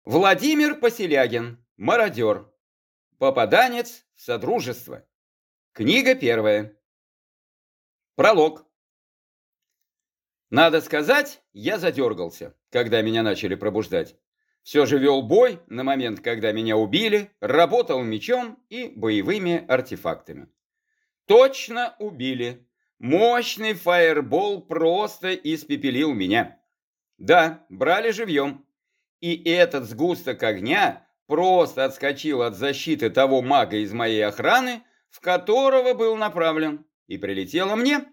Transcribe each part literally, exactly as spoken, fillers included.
Владимир Поселягин, мародер, попаданец в Содружество. Книга первая. Пролог. Надо сказать, я задергался, когда меня начали пробуждать. Все же вел бой на момент, когда меня убили, работал мечом и боевыми артефактами. Точно убили. Мощный фаербол просто испепелил меня. Да, брали живьем. И этот сгусток огня просто отскочил от защиты того мага из моей охраны, в которого был направлен, и прилетело мне.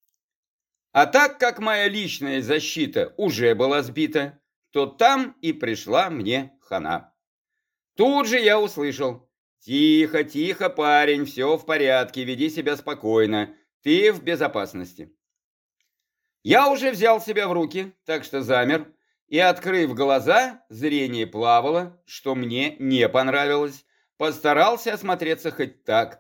А так как моя личная защита уже была сбита, то там и пришла мне хана. Тут же я услышал: «Тихо, тихо, парень, все в порядке, веди себя спокойно, ты в безопасности». Я уже взял себя в руки, так что замер, и, открыв глаза, зрение плавало, что мне не понравилось, постарался осмотреться хоть так.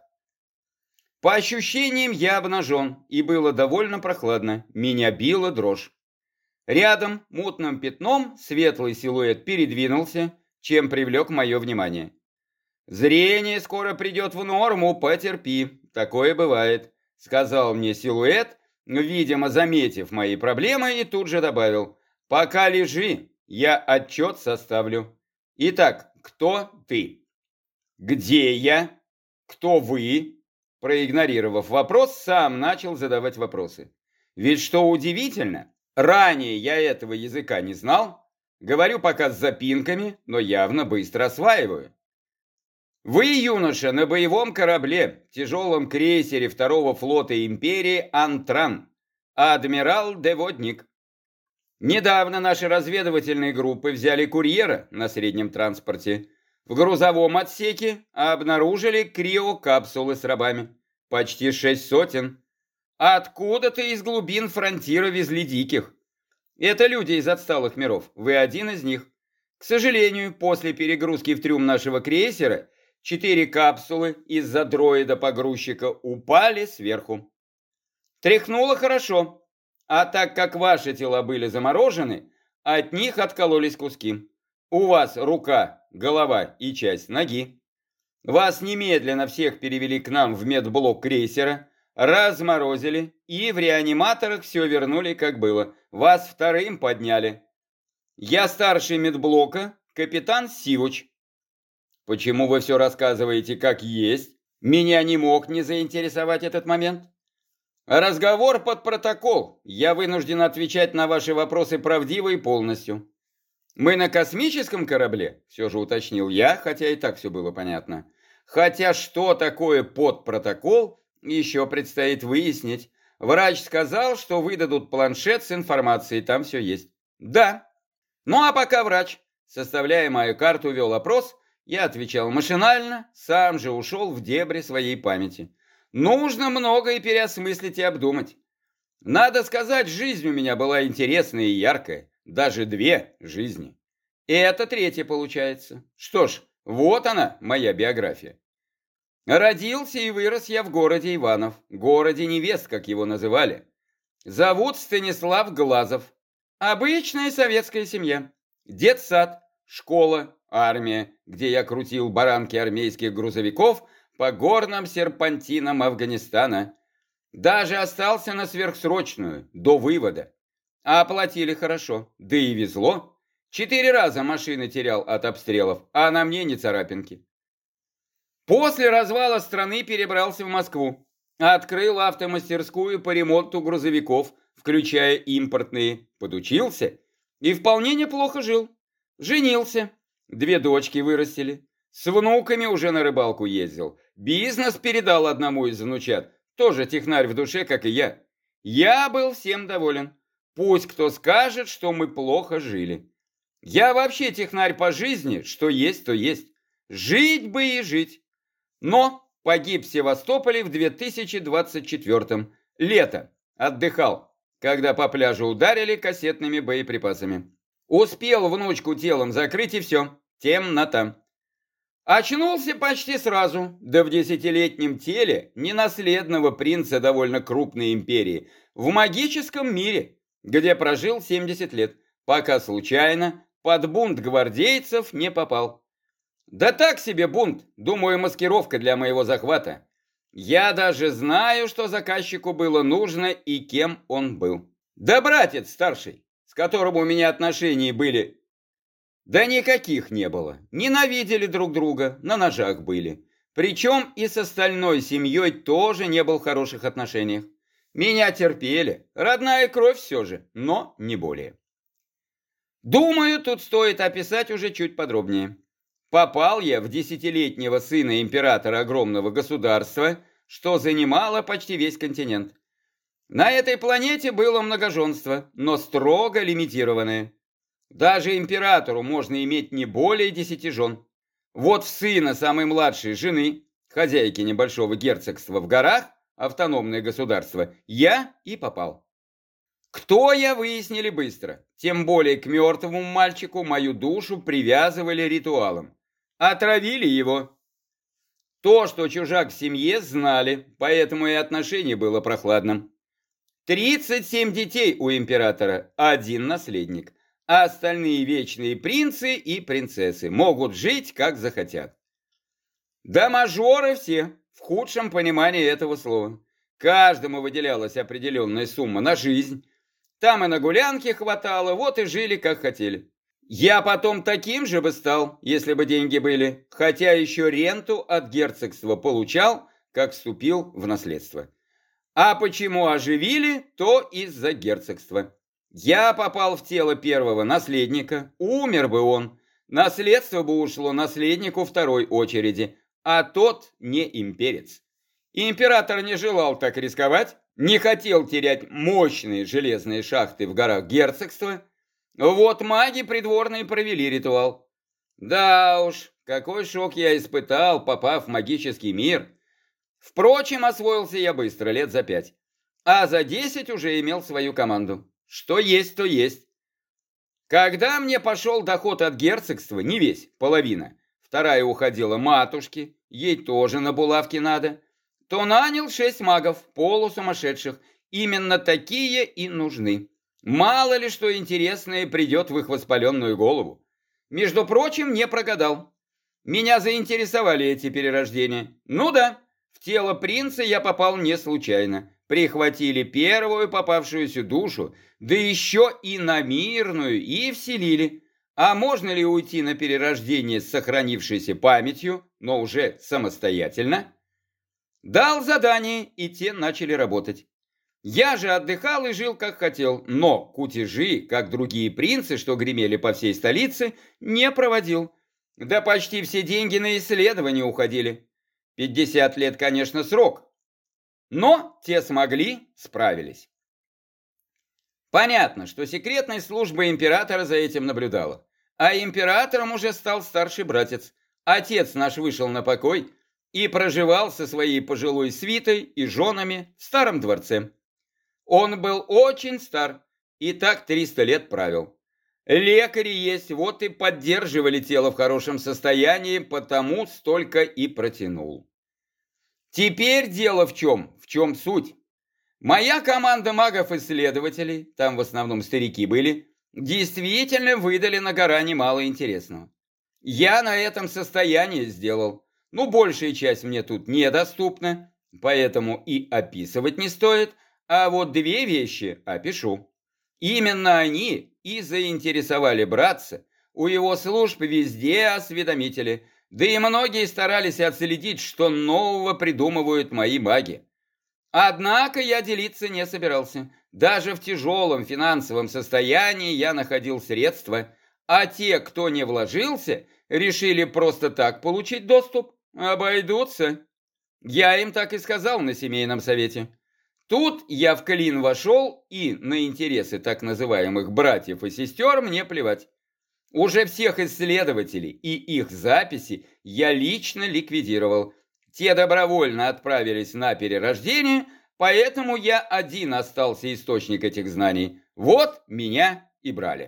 По ощущениям, я обнажен, и было довольно прохладно, меня била дрожь. Рядом, мутным пятном, светлый силуэт передвинулся, чем привлек мое внимание. «Зрение скоро придет в норму, потерпи, такое бывает», — сказал мне силуэт, видимо, заметив мои проблемы, и тут же добавил: «Пока лежи, я отчет составлю. Итак, кто ты? Где я? Кто вы?» Проигнорировав вопрос, сам начал задавать вопросы. Ведь что удивительно, ранее я этого языка не знал, говорю пока с запинками, но явно быстро осваиваю. Вы, юноша, на боевом корабле, тяжелом крейсере второго флота империи Антран, адмирал Деводник. Недавно наши разведывательные группы взяли курьера на среднем транспорте. В грузовом отсеке обнаружили криокапсулы с рабами. Почти шесть сотен. Откуда-то из глубин фронтира везли диких. Это люди из отсталых миров. Вы один из них. К сожалению, после перегрузки в трюм нашего крейсера четыре капсулы из-за дроида-погрузчика упали сверху. Тряхнуло хорошо. А так как ваши тела были заморожены, от них откололись куски. У вас рука, голова и часть ноги. Вас немедленно всех перевели к нам в медблок крейсера, разморозили и в реаниматорах все вернули как было. Вас вторым подняли. Я старший медблока, капитан Сивуч. Почему вы все рассказываете как есть? Меня не мог не заинтересовать этот момент. Разговор под протокол. Я вынужден отвечать на ваши вопросы правдиво и полностью. Мы на космическом корабле, все же уточнил я, хотя и так все было понятно. Хотя что такое под протокол, еще предстоит выяснить. Врач сказал, что выдадут планшет с информацией, там все есть. Да. Ну а пока врач, составляя мою карту, вел опрос, я отвечал машинально, сам же ушел в дебри своей памяти. Нужно многое переосмыслить и обдумать. Надо сказать, жизнь у меня была интересная и яркая. Даже две жизни. И это третья получается. Что ж, вот она, моя биография. Родился и вырос я в городе Иванов. Городе невест, как его называли. Зовут Станислав Глазов. Обычная советская семья. Детсад, школа, армия, где я крутил баранки армейских грузовиков по горным серпантинам Афганистана. Даже остался на сверхсрочную, до вывода. А оплатили хорошо, да и везло. Четыре раза машины терял от обстрелов, а на мне не царапинки. После развала страны перебрался в Москву. Открыл автомастерскую по ремонту грузовиков, включая импортные. Подучился и вполне неплохо жил. Женился, две дочки вырастили. С внуками уже на рыбалку ездил. Бизнес передал одному из внучат. Тоже технарь в душе, как и я. Я был всем доволен. Пусть кто скажет, что мы плохо жили. Я вообще технарь по жизни, что есть, то есть. Жить бы и жить. Но погиб в Севастополе в две тысячи двадцать четвёртом. Лето. Отдыхал, когда по пляжу ударили кассетными боеприпасами. Успел внучку телом закрыть и все. Темнота. Очнулся почти сразу, да в десятилетнем теле ненаследного принца довольно крупной империи, в магическом мире, где прожил семьдесят лет, пока случайно под бунт гвардейцев не попал. Да так себе бунт, думаю, маскировка для моего захвата. Я даже знаю, что заказчику было нужно и кем он был. Да братец старший, с которым у меня отношения были, да никаких не было. Ненавидели друг друга, на ножах были. Причем и с остальной семьей тоже не был в хороших отношениях. Меня терпели, родная кровь все же, но не более. Думаю, тут стоит описать уже чуть подробнее. Попал я в десятилетнего сына императора огромного государства, что занимало почти весь континент. На этой планете было многоженство, но строго лимитированное. Даже императору можно иметь не более десяти жен. Вот в сына самой младшей жены, хозяйки небольшого герцогства в горах, автономное государство, я и попал. Кто я, выяснили быстро. Тем более к мертвому мальчику мою душу привязывали ритуалом. Отравили его. То, что чужак в семье, знали, поэтому и отношение было прохладным. тридцать семь детей у императора, один наследник. А остальные вечные принцы и принцессы могут жить, как захотят. Да мажоры все, в худшем понимании этого слова. Каждому выделялась определенная сумма на жизнь. Там и на гулянки хватало, вот и жили, как хотели. Я потом таким же бы стал, если бы деньги были, хотя еще ренту от герцогства получал, как вступил в наследство. А почему оживили, то из-за герцогства. Я попал в тело первого наследника, умер бы он, наследство бы ушло наследнику второй очереди, а тот не имперец. Император не желал так рисковать, не хотел терять мощные железные шахты в горах герцогства. Вот маги придворные провели ритуал. Да уж, какой шок я испытал, попав в магический мир. Впрочем, освоился я быстро, лет за пять, а за десять уже имел свою команду. Что есть, то есть. Когда мне пошел доход от герцогства, не весь, половина, вторая уходила матушке, ей тоже на булавки надо, то нанял шесть магов, полусумасшедших. Именно такие и нужны. Мало ли что интересное придет в их воспаленную голову. Между прочим, не прогадал. Меня заинтересовали эти перерождения. Ну да, в тело принца я попал не случайно. Прихватили первую попавшуюся душу, да еще и на мирную, и вселили. А можно ли уйти на перерождение с сохранившейся памятью, но уже самостоятельно? Дал задание, и те начали работать. Я же отдыхал и жил как хотел, но кутежи, как другие принцы, что гремели по всей столице, не проводил. Да почти все деньги на исследования уходили. пятьдесят лет, конечно, срок. Но те смогли, справились. Понятно, что секретная служба императора за этим наблюдала. А императором уже стал старший братец. Отец наш вышел на покой и проживал со своей пожилой свитой и женами в старом дворце. Он был очень стар и так триста лет правил. Лекари есть, вот и поддерживали тело в хорошем состоянии, потому столько и протянул. Теперь дело в чем? В чем суть? Моя команда магов-исследователей, там в основном старики были, действительно выдали на гора немало интересного. Я на этом состоянии сделал. Ну, большая часть мне тут недоступна, поэтому и описывать не стоит, а вот две вещи опишу. Именно они и заинтересовали братца, у его служб везде осведомители, да и многие старались отследить, что нового придумывают мои маги. Однако я делиться не собирался. Даже в тяжелом финансовом состоянии я находил средства, а те, кто не вложился, решили просто так получить доступ, обойдутся. Я им так и сказал на семейном совете. Тут я в клин вошел, и на интересы так называемых братьев и сестер мне плевать. Уже всех исследователей и их записи я лично ликвидировал. Те добровольно отправились на перерождение, поэтому я один остался источник этих знаний. Вот меня и брали.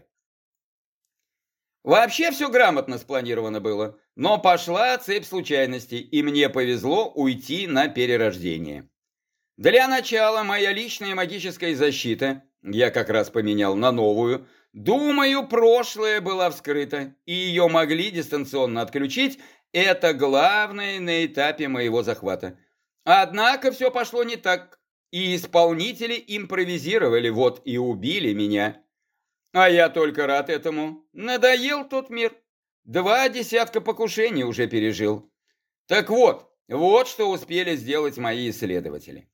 Вообще все грамотно спланировано было, но пошла цепь случайностей, и мне повезло уйти на перерождение. Для начала моя личная магическая защита, я как раз поменял на новую, Думаю, прошлое было вскрыто, и ее могли дистанционно отключить. Это главное на этапе моего захвата. Однако все пошло не так, и исполнители импровизировали, вот и убили меня. А я только рад этому. Надоел тот мир. Два десятка покушений уже пережил. Так вот, вот что успели сделать мои исследователи.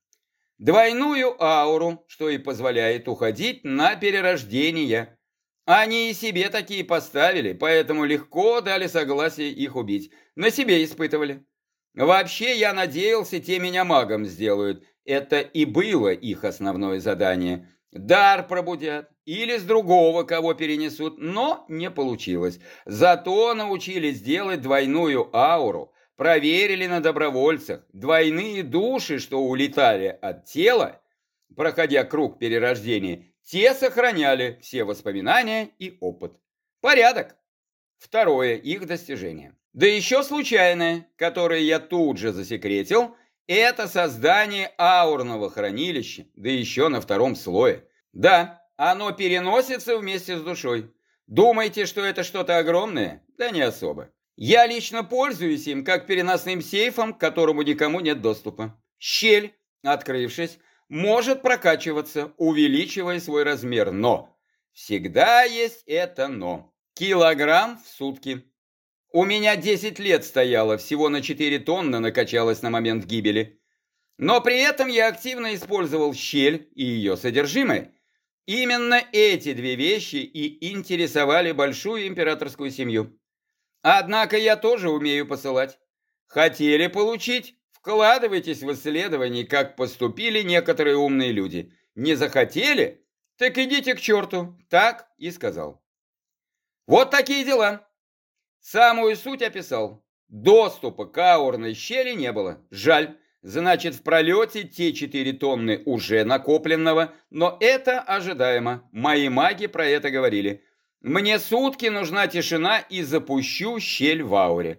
Двойную ауру, что и позволяет уходить на перерождение. Они и себе такие поставили, поэтому легко дали согласие их убить. На себе испытывали. Вообще, я надеялся, те меня магом сделают. Это и было их основное задание. Дар пробудят или с другого кого перенесут, но не получилось. Зато научились делать двойную ауру, проверили на добровольцах. Двойные души, что улетали от тела, проходя круг перерождения, те сохраняли все воспоминания и опыт. Порядок. Второе их достижение. Да еще случайное, которое я тут же засекретил, это создание аурного хранилища, да еще на втором слое. Да, оно переносится вместе с душой. Думаете, что это что-то огромное? Да не особо. Я лично пользуюсь им как переносным сейфом, к которому никому нет доступа. Щель, открывшись, может прокачиваться, увеличивая свой размер, но всегда есть это но. Килограмм в сутки. У меня десять лет стояло, всего на четыре тонны накачалось на момент гибели. Но при этом я активно использовал щель и ее содержимое. Именно эти две вещи и интересовали большую императорскую семью. Однако я тоже умею посылать. Хотели получить? Вкладывайтесь в исследования, как поступили некоторые умные люди. Не захотели? Так идите к черту. Так и сказал. Вот такие дела. Самую суть описал. Доступа к аурной щели не было. Жаль. Значит, в пролете те четыре тонны уже накопленного, но это ожидаемо. Мои маги про это говорили. Мне сутки нужна тишина и запущу щель в ауре.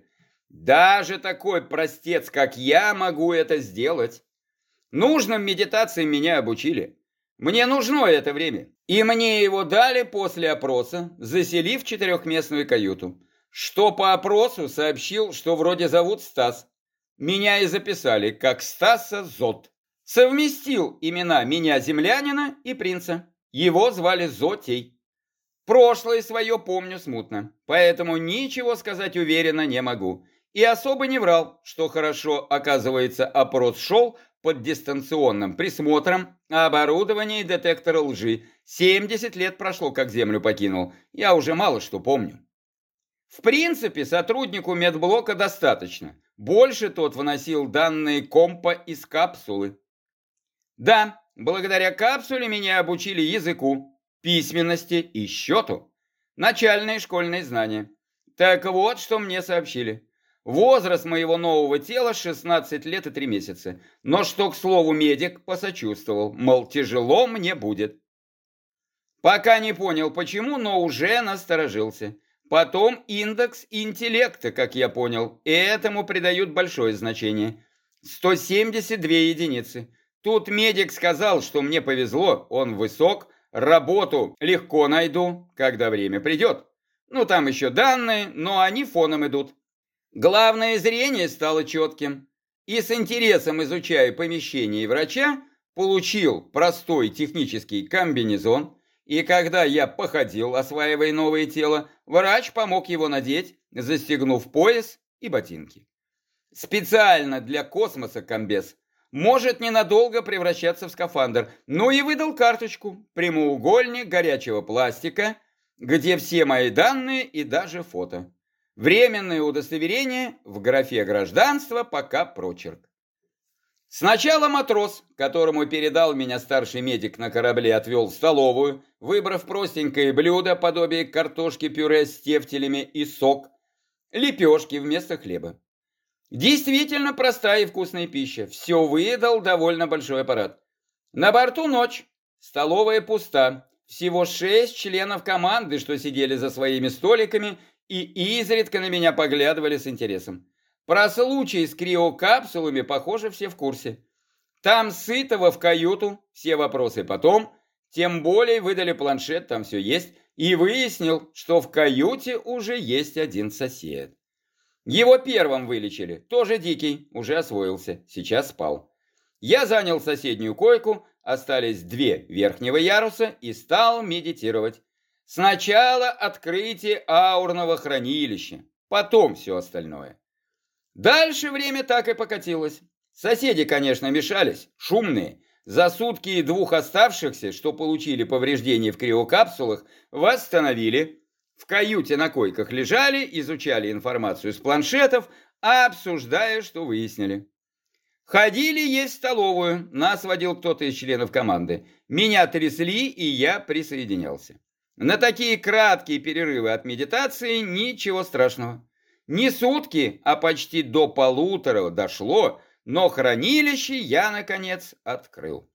Даже такой простец, как я, могу это сделать. Нужным медитациям меня обучили. Мне нужно это время. И мне его дали после опроса, заселив в четырехместную каюту. Что по опросу сообщил, что вроде зовут Стас. Меня и записали как Стаса Зот. Совместил имена меня, землянина, и принца. Его звали Зотей. Прошлое свое помню смутно, поэтому ничего сказать уверенно не могу. И особо не врал, что хорошо, оказывается, опрос шел под дистанционным присмотром, а оборудование детектора лжи. семьдесят лет прошло, как Землю покинул. Я уже мало что помню. В принципе, сотруднику медблока достаточно. Больше тот выносил данные компа из капсулы. Да, благодаря капсуле меня обучили языку, письменности и счету. Начальные школьные знания. Так вот, что мне сообщили. Возраст моего нового тела шестнадцать лет и три месяца. Но что, к слову, медик посочувствовал, мол, тяжело мне будет. Пока не понял почему, но уже насторожился. Потом индекс интеллекта, как я понял, и этому придают большое значение. сто семьдесят две единицы. Тут медик сказал, что мне повезло, он высок, работу легко найду, когда время придет. Ну, там еще данные, но они фоном идут. Главное, зрение стало четким. И с интересом изучая помещение врача, получил простой технический комбинезон. И когда я походил, осваивая новое тело, врач помог его надеть, застегнув пояс и ботинки. Специально для космоса комбез. Может ненадолго превращаться в скафандр. Ну и выдал карточку, прямоугольник горячего пластика, где все мои данные и даже фото. Временное удостоверение, в графе гражданства пока прочерк. Сначала матрос, которому передал меня старший медик на корабле, отвел в столовую, выбрав простенькое блюдо, подобие картошки-пюре с тефтелями и сок, лепешки вместо хлеба. Действительно простая и вкусная пища, все выдал довольно большой аппарат. На борту ночь, столовая пуста, всего шесть членов команды, что сидели за своими столиками и изредка на меня поглядывали с интересом. Про случай с криокапсулами, похоже, все в курсе. Там сытого в каюту, все вопросы потом, тем более выдали планшет, там все есть. и выяснил, что в каюте уже есть один сосед. Его первым вылечили, тоже дикий, уже освоился, сейчас спал. Я занял соседнюю койку, остались две верхнего яруса и стал медитировать. Сначала открытие аурного хранилища, потом все остальное. Дальше время так и покатилось. Соседи, конечно, мешались, шумные. За сутки и двух оставшихся, что получили повреждения в криокапсулах, восстановили. В каюте на койках лежали, изучали информацию с планшетов, обсуждая, что выяснили. Ходили есть в столовую, нас водил кто-то из членов команды. Меня трясли, и я присоединялся. На такие краткие перерывы от медитации ничего страшного. Не сутки, а почти до полутора дошло, но хранилище я, наконец, открыл.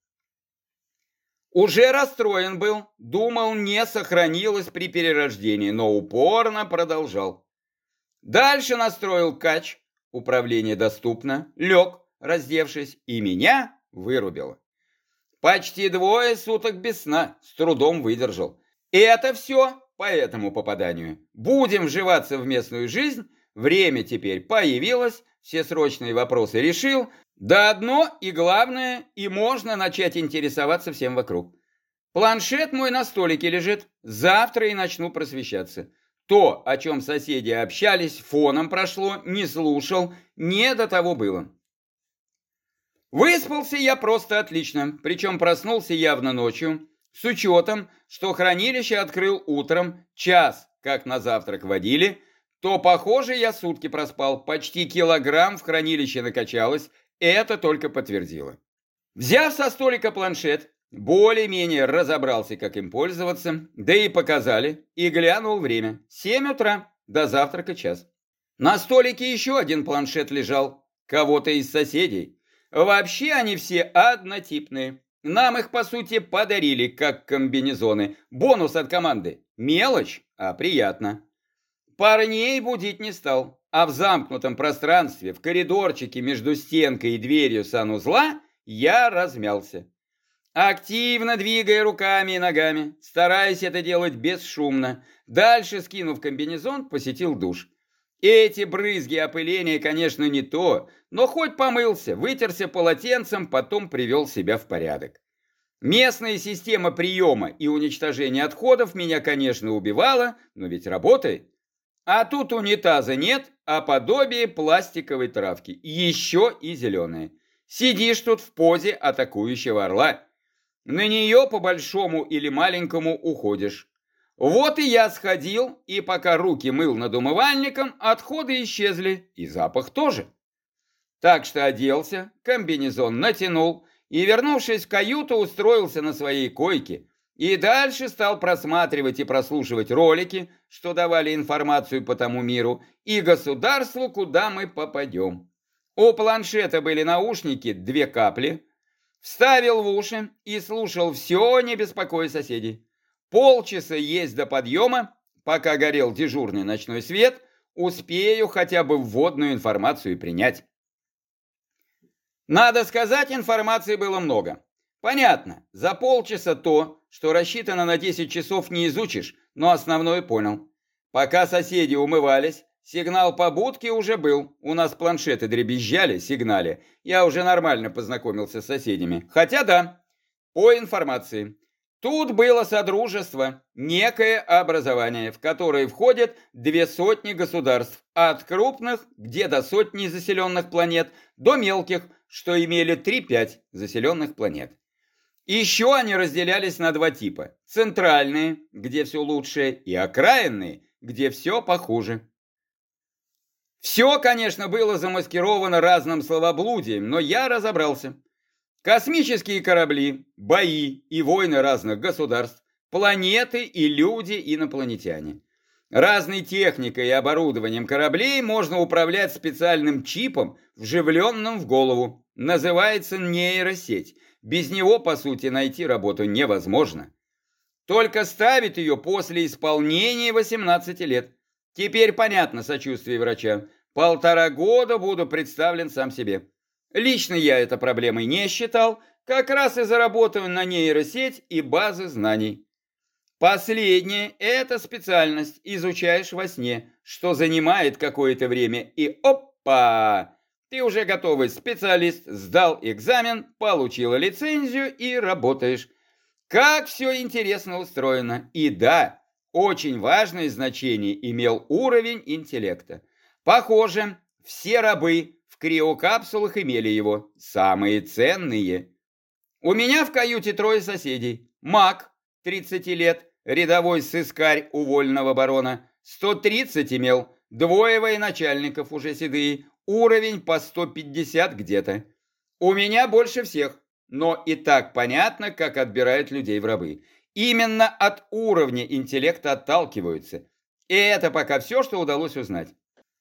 Уже расстроен был, думал, не сохранилось при перерождении, но упорно продолжал. Дальше настроил кач, управление доступно, лег, раздевшись, и меня вырубило. Почти двое суток без сна, с трудом выдержал. Это все по этому попаданию. Будем вживаться в местную жизнь, время теперь появилось, все срочные вопросы решил, да одно и главное, и можно начать интересоваться всем вокруг. Планшет мой на столике лежит, завтра и начну просвещаться. То, о чем соседи общались, фоном прошло, не слушал, не до того было. Выспался я просто отлично, причем проснулся явно ночью, с учетом, что хранилище открыл утром, час, как на завтрак водили, то, похоже, я сутки проспал, почти килограмм в хранилище накачалось, это только подтвердило. Взяв со столика планшет, более-менее разобрался, как им пользоваться, да и показали, и глянул время. семь утра, до завтрака час. На столике еще один планшет лежал, кого-то из соседей. Вообще они все однотипные. Нам их, по сути, подарили, как комбинезоны. Бонус от команды. Мелочь, а приятно. Парней будить не стал, а в замкнутом пространстве, в коридорчике между стенкой и дверью санузла, я размялся. Активно двигая руками и ногами, стараясь это делать бесшумно, дальше, скинув комбинезон, посетил душ. Эти брызги опыления, конечно, не то, но хоть помылся, вытерся полотенцем, потом привел себя в порядок. Местная система приема и уничтожения отходов меня, конечно, убивала, но ведь работает. А тут унитаза нет, а подобие пластиковой травки, еще и зеленая. Сидишь тут в позе атакующего орла. На нее по большому или маленькому уходишь. Вот и я сходил, и пока руки мыл над умывальником, отходы исчезли, и запах тоже. Так что оделся, комбинезон натянул, и, вернувшись в каюту, устроился на своей койке, и дальше стал просматривать и прослушивать ролики, что давали информацию по тому миру, и государству, куда мы попадем. У планшета были наушники, две капли, вставил в уши и слушал все, не беспокоя соседей. Полчаса есть до подъема, пока горел дежурный ночной свет, успею хотя бы вводную информацию принять. Надо сказать, информации было много. Понятно, за полчаса то, что рассчитано на десять часов, не изучишь, но основное понял. Пока соседи умывались, сигнал по будке уже был. У нас планшеты дребезжали, сигнали. Я уже нормально познакомился с соседями. Хотя да, по информации. Тут было содружество, некое образование, в которое входят две сотни государств, от крупных, где до сотни заселенных планет, до мелких, что имели три-пять заселенных планет. Еще они разделялись на два типа. Центральные, где все лучше, и окраинные, где все похуже. Все, конечно, было замаскировано разным словоблудием, но я разобрался. Космические корабли, бои и войны разных государств, планеты и люди инопланетяне. Разной техникой и оборудованием кораблей можно управлять специальным чипом, вживленным в голову. Называется нейросеть. Без него, по сути, найти работу невозможно. Только ставить ее после исполнения восемнадцати лет. Теперь понятно сочувствие врача. Полтора года буду представлен сам себе. Лично я это проблемой не считал, как раз и заработаю на нейросеть и базы знаний. Последнее – это специальность, изучаешь во сне, что занимает какое-то время, и опа! Ты уже готовый специалист, сдал экзамен, получила лицензию и работаешь. Как все интересно устроено. И да, очень важное значение имел уровень интеллекта. Похоже, все рабы в криокапсулах имели его, самые ценные. У меня в каюте трое соседей. Мак, тридцать лет, рядовой сыскарь у вольного барона, сто тридцать имел, двое военачальников уже седые, уровень по сто пятьдесят где-то. У меня больше всех. Но и так понятно, как отбирают людей в рабы. Именно от уровня интеллекта отталкиваются. И это пока все, что удалось узнать.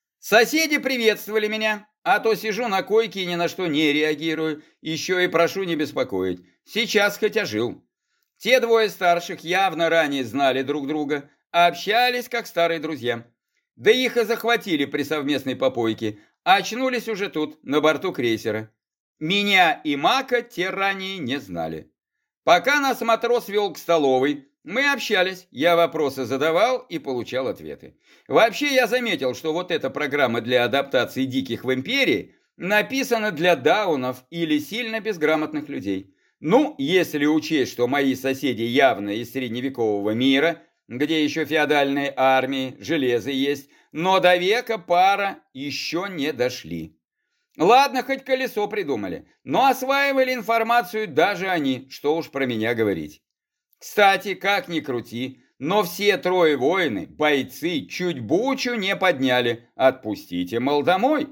Соседи приветствовали меня, а то сижу на койке и ни на что не реагирую, еще и прошу не беспокоить. Сейчас хоть ожил. Те двое старших явно ранее знали друг друга, общались как старые друзья. Да их и захватили при совместной попойке, а очнулись уже тут, на борту крейсера. Меня и Мака те ранее не знали. Пока нас матрос вел к столовой, мы общались, я вопросы задавал и получал ответы. Вообще я заметил, что вот эта программа для адаптации диких в империи написана для даунов или сильно безграмотных людей. Ну, если учесть, что мои соседи явно из средневекового мира, где еще феодальные армии, железо есть, но до века пара еще не дошли. Ладно, хоть колесо придумали, но осваивали информацию даже они, что уж про меня говорить. Кстати, как ни крути, но все трое воины, бойцы, чуть бучу не подняли. Отпустите, мол, домой.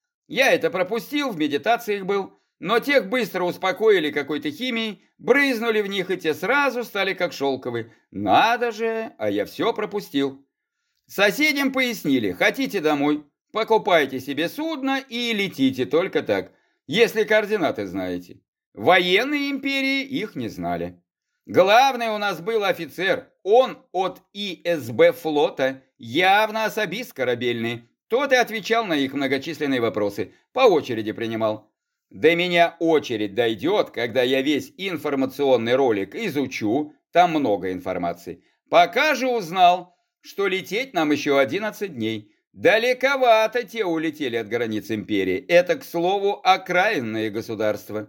Я это пропустил, в медитациях был, но тех быстро успокоили какой-то химией, брызнули в них, и те сразу стали как шелковые. Надо же, а я все пропустил. Соседям пояснили, хотите домой, покупайте себе судно и летите только так, если координаты знаете. Военные империи их не знали. Главный у нас был офицер, он от И С Б флота, явно особист корабельный. Тот и отвечал на их многочисленные вопросы, по очереди принимал. До меня очередь дойдет, когда я весь информационный ролик изучу, там много информации. Пока же узнал, что лететь нам еще одиннадцать дней. Далековато те улетели от границ империи. Это, к слову, окраинные государства.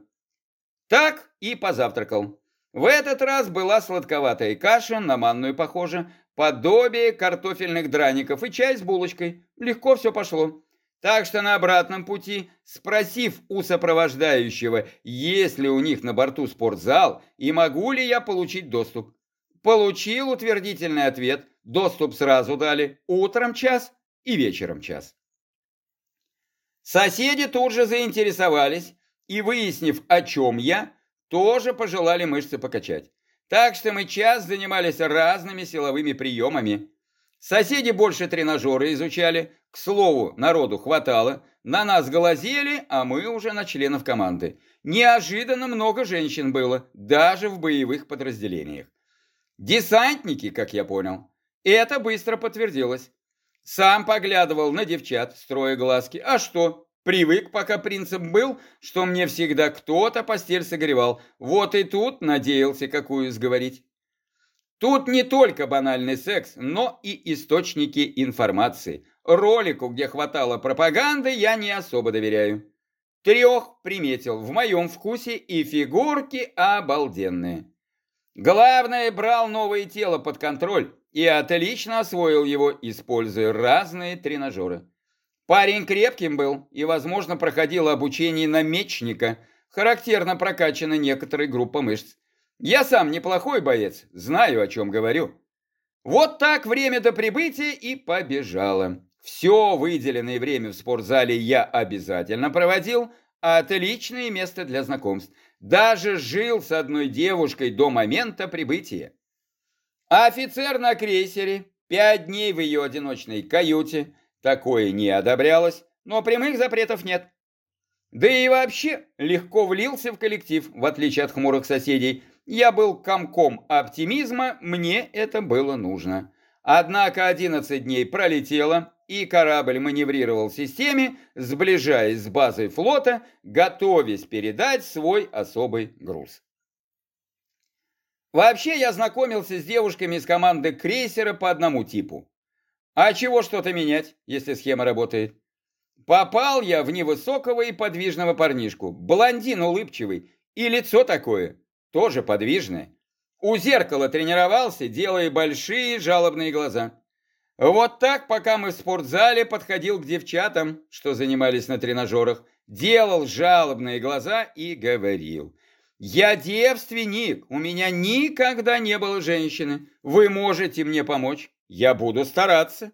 Так и позавтракал. В этот раз была сладковатая каша, на манную похожа, подобие картофельных драников и чай с булочкой. Легко все пошло. Так что на обратном пути, спросив у сопровождающего, есть ли у них на борту спортзал и могу ли я получить доступ, получил утвердительный ответ. Доступ сразу дали, утром час и вечером час. Соседи тут же заинтересовались и, выяснив, о чем я, тоже пожелали мышцы покачать. Так что мы час занимались разными силовыми приемами. Соседи больше тренажеры изучали. К слову, народу хватало. На нас глазели, а мы уже на членов команды. Неожиданно много женщин было, даже в боевых подразделениях. Десантники, как я понял. Это быстро подтвердилось. Сам поглядывал на девчат, строя глазки. А что? Привык, пока принцип был, что мне всегда кто-то постель согревал. Вот и тут надеялся какую сговорить. Тут не только банальный секс, но и источники информации. Ролику, где хватало пропаганды, я не особо доверяю. Трех приметил, в моем вкусе и фигурки обалденные. Главное, брал новое тело под контроль и отлично освоил его, используя разные тренажеры. Парень крепким был и, возможно, проходил обучение на мечника. Характерно прокачана некоторая группа мышц. Я сам неплохой боец, знаю, о чем говорю. Вот так время до прибытия и побежало. Все выделенное время в спортзале я обязательно проводил. Отличное место для знакомств. Даже жил с одной девушкой до момента прибытия. Офицер на крейсере, пять дней в ее одиночной каюте. Такое не одобрялось, но прямых запретов нет. Да и вообще легко влился в коллектив, в отличие от хмурых соседей. Я был комком оптимизма, мне это было нужно. Однако одиннадцать дней пролетело, и корабль маневрировал в системе, сближаясь с базой флота, готовясь передать свой особый груз. Вообще я знакомился с девушками из команды крейсера по одному типу. А чего что-то менять, если схема работает? Попал я в невысокого и подвижного парнишку, блондин улыбчивый, и лицо такое, тоже подвижное. У зеркала тренировался, делая большие жалобные глаза. Вот так, пока мы в спортзале, подходил к девчатам, что занимались на тренажерах, делал жалобные глаза и говорил: «Я девственник, у меня никогда не было женщины, вы можете мне помочь, я буду стараться».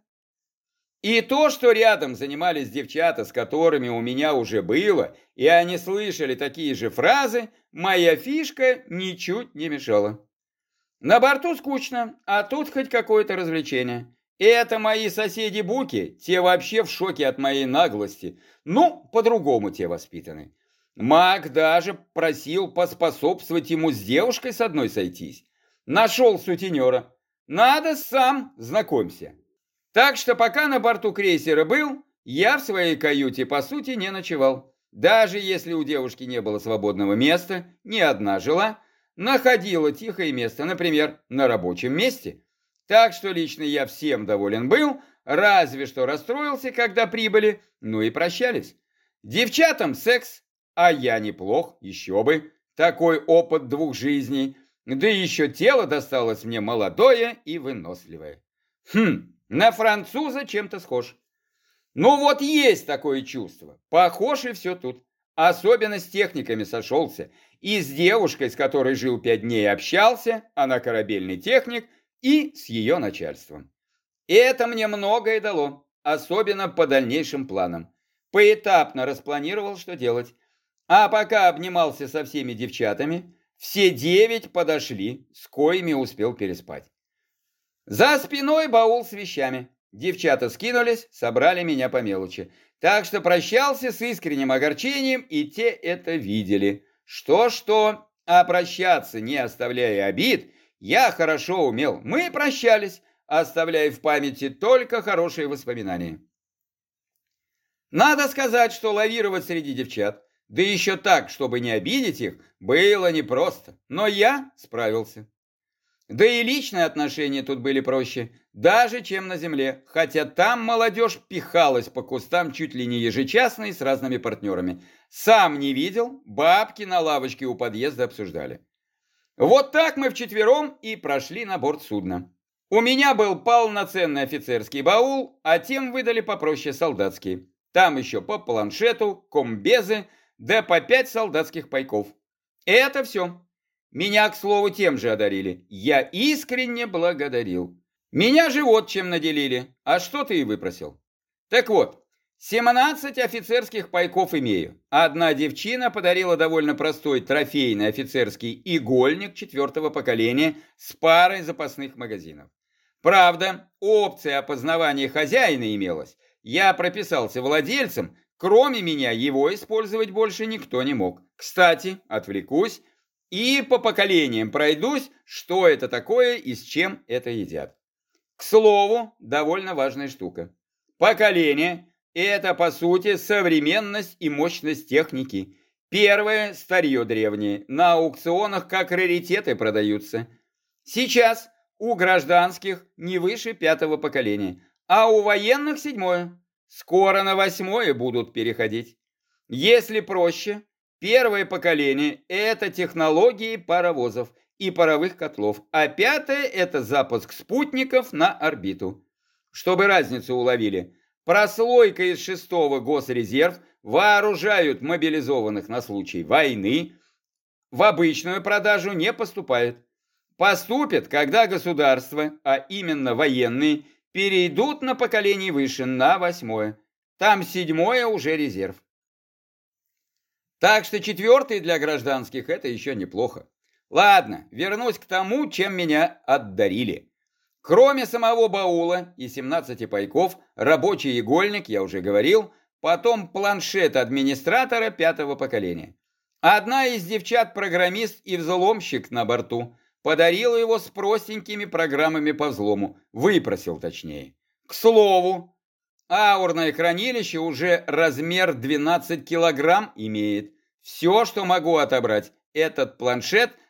И то, что рядом занимались девчата, с которыми у меня уже было, и они слышали такие же фразы, моя фишка ничуть не мешала. На борту скучно, а тут хоть какое-то развлечение. Это мои соседи-буки, те вообще в шоке от моей наглости. Ну, по-другому те воспитаны. Маг даже просил поспособствовать ему с девушкой с одной сойтись. Нашел сутенера. Надо сам, знакомься. Так что пока на борту крейсера был, я в своей каюте по сути не ночевал. Даже если у девушки не было свободного места, ни одна жила, находила тихое место, например, на рабочем месте. Так что лично я всем доволен был, разве что расстроился, когда прибыли, ну и прощались. Девчатам секс, а я неплох, еще бы, такой опыт двух жизней, да еще тело досталось мне молодое и выносливое. Хм, на француза чем-то схож. Ну вот есть такое чувство, похож и все тут. Особенно с техниками сошелся, и с девушкой, с которой жил пять дней, общался, она корабельный техник, и с ее начальством. Это мне многое дало, особенно по дальнейшим планам. Поэтапно распланировал, что делать. А пока обнимался со всеми девчатами, все девять подошли, с коими успел переспать. За спиной баул с вещами. Девчата скинулись, собрали меня по мелочи. Так что прощался с искренним огорчением, и те это видели. Что-что, а прощаться, не оставляя обид, я хорошо умел. Мы прощались, оставляя в памяти только хорошие воспоминания. Надо сказать, что лавировать среди девчат, да еще так, чтобы не обидеть их, было непросто. Но я справился. Да и личные отношения тут были проще, даже чем на земле, хотя там молодежь пихалась по кустам чуть ли не ежечасно и с разными партнерами. Сам не видел, бабки на лавочке у подъезда обсуждали. Вот так мы вчетвером и прошли на борт судна. У меня был полноценный офицерский баул, а тем выдали попроще солдатские. Там еще по планшету, комбезы, да по пять солдатских пайков. Это все. Меня, к слову, тем же одарили. Я искренне благодарил. Меня же вот чем наделили. А что ты и выпросил? Так вот, семнадцать офицерских пайков имею. Одна девчина подарила довольно простой трофейный офицерский игольник четвертого поколения с парой запасных магазинов. Правда, опция опознавания хозяина имелась. Я прописался владельцем, кроме меня его использовать больше никто не мог. Кстати, отвлекусь и по поколениям пройдусь, что это такое и с чем это едят. К слову, довольно важная штука. Поколение – это, по сути, современность и мощность техники. Первое – старье древнее, на аукционах как раритеты продаются. Сейчас у гражданских не выше пятого поколения, а у военных седьмое. Скоро на восьмое будут переходить. Если проще, первое поколение – это технологии паровозов и паровых котлов, а пятое – это запуск спутников на орбиту. Чтобы разницу уловили, прослойка из шестого Госрезерв вооружают мобилизованных на случай войны, в обычную продажу не поступает. Поступят, когда государства, а именно военные, перейдут на поколение выше, на восьмое. Там седьмое уже резерв. Так что четвертый для гражданских – это еще неплохо. Ладно, вернусь к тому, чем меня отдарили. Кроме самого баула и семнадцати пайков, рабочий игольник, я уже говорил, потом планшет администратора пятого поколения. Одна из девчат-программист и взломщик на борту подарила его с простенькими программами по взлому, выпросил точнее. К слову, аурное хранилище уже размер двенадцать килограмм имеет. Все, что могу отобрать, этот планшет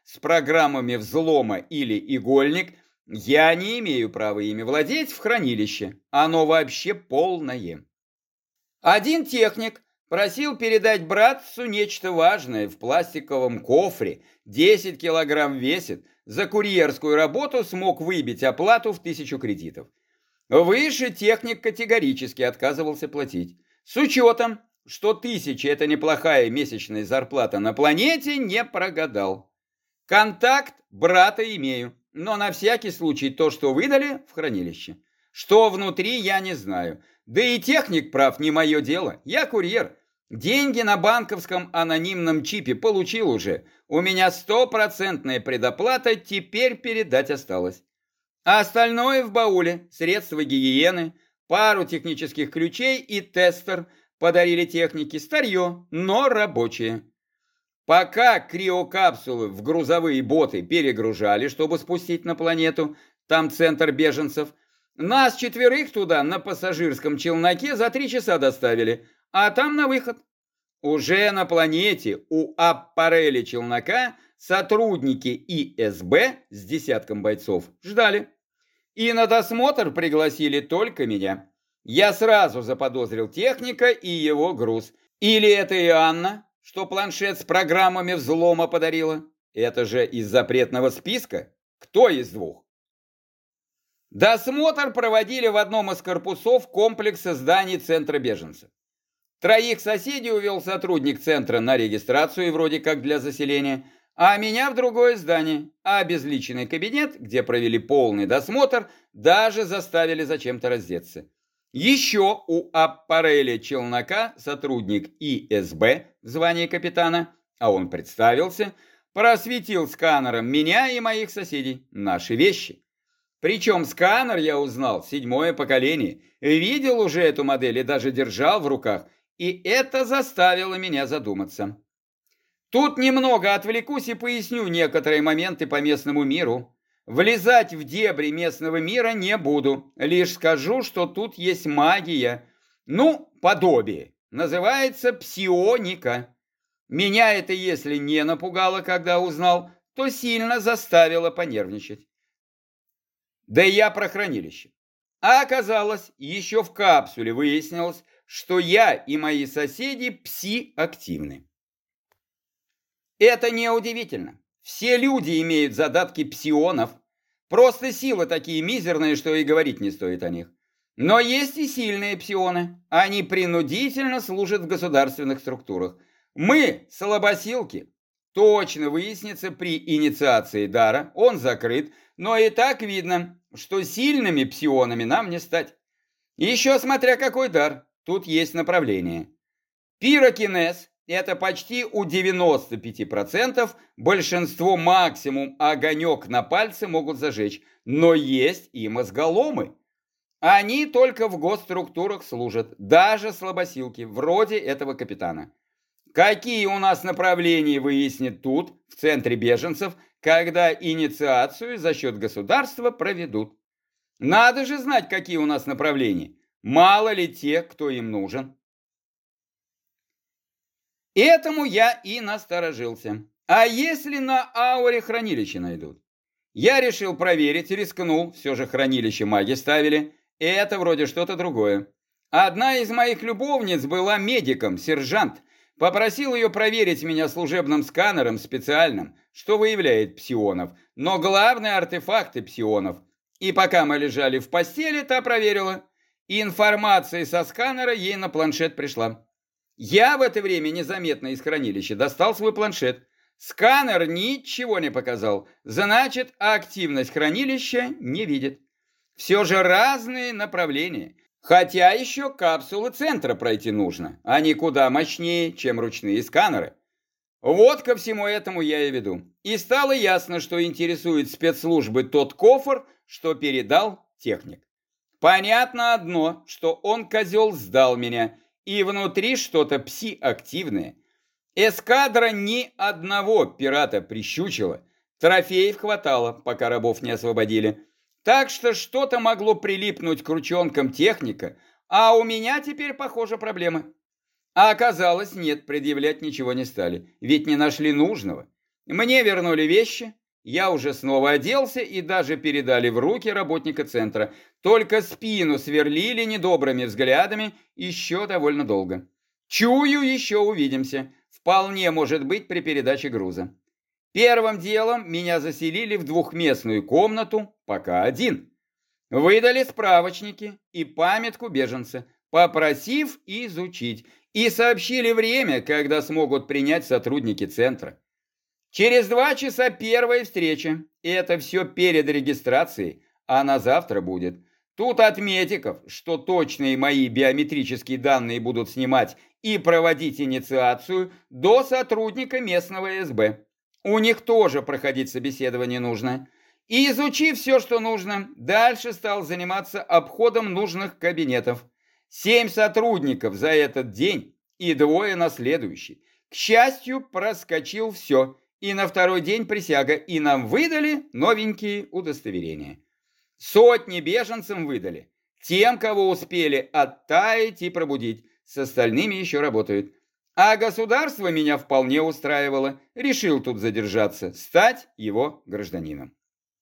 с программами взлома или игольник, я не имею права ими владеть в хранилище. Оно вообще полное. Один техник просил передать братцу нечто важное в пластиковом кофре, десять килограмм весит, за курьерскую работу смог выбить оплату в тысячу кредитов. Выше техник категорически отказывался платить. С учетом, что тысяча – это неплохая месячная зарплата на планете, не прогадал. Контакт брата имею, но на всякий случай то, что выдали, в хранилище. Что внутри, я не знаю. Да и техник прав, не мое дело. Я курьер. Деньги на банковском анонимном чипе получил уже. У меня стопроцентная предоплата, теперь передать осталось. А остальное в бауле. Средства гигиены, пару технических ключей и тестер подарили технике. Старье, но рабочее. Пока криокапсулы в грузовые боты перегружали, чтобы спустить на планету, там центр беженцев, нас четверых туда на пассажирском челноке за три часа доставили, а там на выход. Уже на планете у аппарели челнока сотрудники И С Б с десятком бойцов ждали. И на досмотр пригласили только меня. Я сразу заподозрил техника и его груз. Или это и Анна, что планшет с программами взлома подарила? Это же из запретного списка? Кто из двух? Досмотр проводили в одном из корпусов комплекса зданий Центра беженцев. Троих соседей увел сотрудник центра на регистрацию, вроде как для заселения, а меня в другое здание, а обезличенный кабинет, где провели полный досмотр, даже заставили зачем-то раздеться. Еще у аппареля челнока сотрудник И С Б в звании капитана, а он представился, просветил сканером меня и моих соседей, наши вещи. Причем сканер я узнал, седьмое поколение, видел уже эту модель и даже держал в руках, и это заставило меня задуматься. Тут немного отвлекусь и поясню некоторые моменты по местному миру. Влезать в дебри местного мира не буду, лишь скажу, что тут есть магия, ну, подобие, называется псионика. Меня это, если не напугало, когда узнал, то сильно заставило понервничать. Да и я про хранилище. А оказалось, еще в капсуле выяснилось, что я и мои соседи пси-активны. Это неудивительно. Все люди имеют задатки псионов. Просто силы такие мизерные, что и говорить не стоит о них. Но есть и сильные псионы. Они принудительно служат в государственных структурах. Мы слабосилки. Точно выяснится при инициации дара. Он закрыт. Но и так видно, что сильными псионами нам не стать. Еще смотря какой дар. Тут есть направление. Пирокинез. Это почти у девяноста пяти процентов, большинство максимум огонек на пальце могут зажечь, но есть и мозголомы. Они только в госструктурах служат, даже слабосилки, вроде этого капитана. Какие у нас направления выяснит тут, в центре беженцев, когда инициацию за счет государства проведут. Надо же знать, какие у нас направления, мало ли тех, кто им нужен. Этому я и насторожился. А если на ауре хранилище найдут? Я решил проверить, рискнул, все же хранилище маги ставили. Это вроде что-то другое. Одна из моих любовниц была медиком, сержант. Попросил ее проверить меня служебным сканером специальным, что выявляет псионов. Но главное артефакты псионов. И пока мы лежали в постели, та проверила. Информация со сканера ей на планшет пришла. Я в это время незаметно из хранилища достал свой планшет. Сканер ничего не показал, значит, активность хранилища не видит. Все же разные направления. Хотя еще капсулы центра пройти нужно. Они куда мощнее, чем ручные сканеры. Вот ко всему этому я и веду. И стало ясно, что интересует спецслужбы тот кофр, что передал техник. Понятно одно, что он, козел, сдал меня. И внутри что-то пси-активное. Эскадра ни одного пирата прищучила. Трофеев хватало, пока рабов не освободили. Так что что-то могло прилипнуть к ручонкам техника, а у меня теперь, похоже, проблемы. А оказалось, нет, предъявлять ничего не стали, ведь не нашли нужного. Мне вернули вещи, я уже снова оделся и даже передали в руки работника центра. Только спину сверлили недобрыми взглядами еще довольно долго. Чую, еще увидимся. Вполне может быть при передаче груза. Первым делом меня заселили в двухместную комнату, пока один. Выдали справочники и памятку беженца, попросив изучить, и сообщили время, когда смогут принять сотрудники центра. Через два часа первая встреча, и это все перед регистрацией, а на завтра будет. Тут от медиков, что точные мои биометрические данные будут снимать и проводить инициацию, до сотрудника местного эс бэ. У них тоже проходить собеседование нужно. И изучив все, что нужно, дальше стал заниматься обходом нужных кабинетов. Семь сотрудников за этот день и двое на следующий. К счастью, проскочил все. И на второй день присяга, и нам выдали новенькие удостоверения. Сотни беженцам выдали. Тем, кого успели оттаять и пробудить. С остальными еще работают. А государство меня вполне устраивало. Решил тут задержаться, стать его гражданином.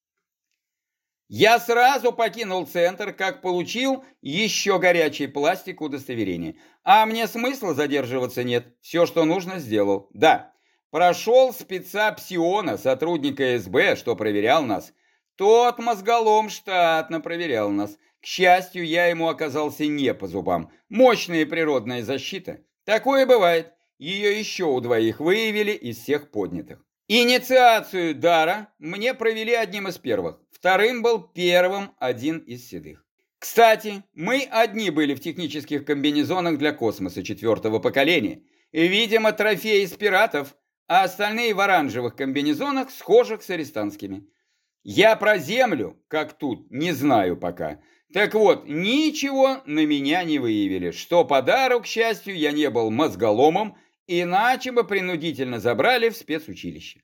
Я сразу покинул центр, как получил еще горячий пластик удостоверения. А мне смысла задерживаться нет. Все, что нужно, сделал. Да, прошел спеца Псиона, сотрудника эс бэ, что проверял нас. Тот мозголом штатно проверял нас. К счастью, я ему оказался не по зубам. Мощная природная защита. Такое бывает. Ее еще у двоих выявили из всех поднятых. Инициацию дара мне провели одним из первых. Вторым был первым один из седых. Кстати, мы одни были в технических комбинезонах для космоса четвертого поколения. Видимо, трофей из пиратов, а остальные в оранжевых комбинезонах, схожих с арестантскими. Я про Землю, как тут, не знаю пока. Так вот, ничего на меня не выявили, что по дару, к счастью, я не был мозголомом, иначе бы принудительно забрали в спецучилище.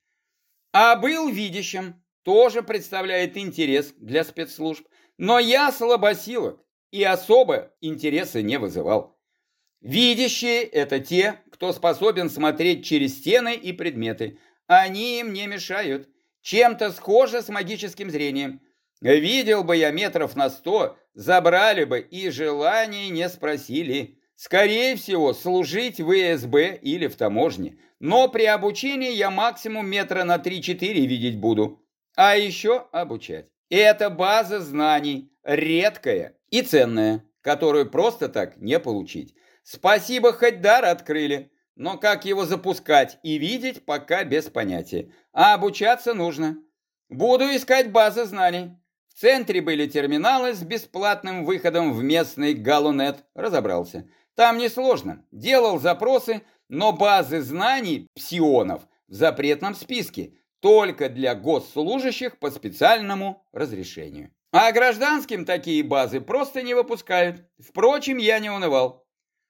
А был видящим, тоже представляет интерес для спецслужб, но я слабосилок и особо интереса не вызывал. Видящие – это те, кто способен смотреть через стены и предметы. Они им не мешают. Чем-то схоже с магическим зрением. Видел бы я метров на сто, забрали бы и желаний не спросили. Скорее всего, служить в э эс бэ или в таможне. Но при обучении я максимум метра на три-четыре видеть буду. А еще обучать. Это база знаний, редкая и ценная, которую просто так не получить. Спасибо, хоть дар открыли, но как его запускать и видеть, пока без понятия. А обучаться нужно. Буду искать базы знаний. В центре были терминалы с бесплатным выходом в местный Галунет. Разобрался. Там несложно. Делал запросы, но базы знаний псионов в запретном списке. Только для госслужащих по специальному разрешению. А гражданским такие базы просто не выпускают. Впрочем, я не унывал.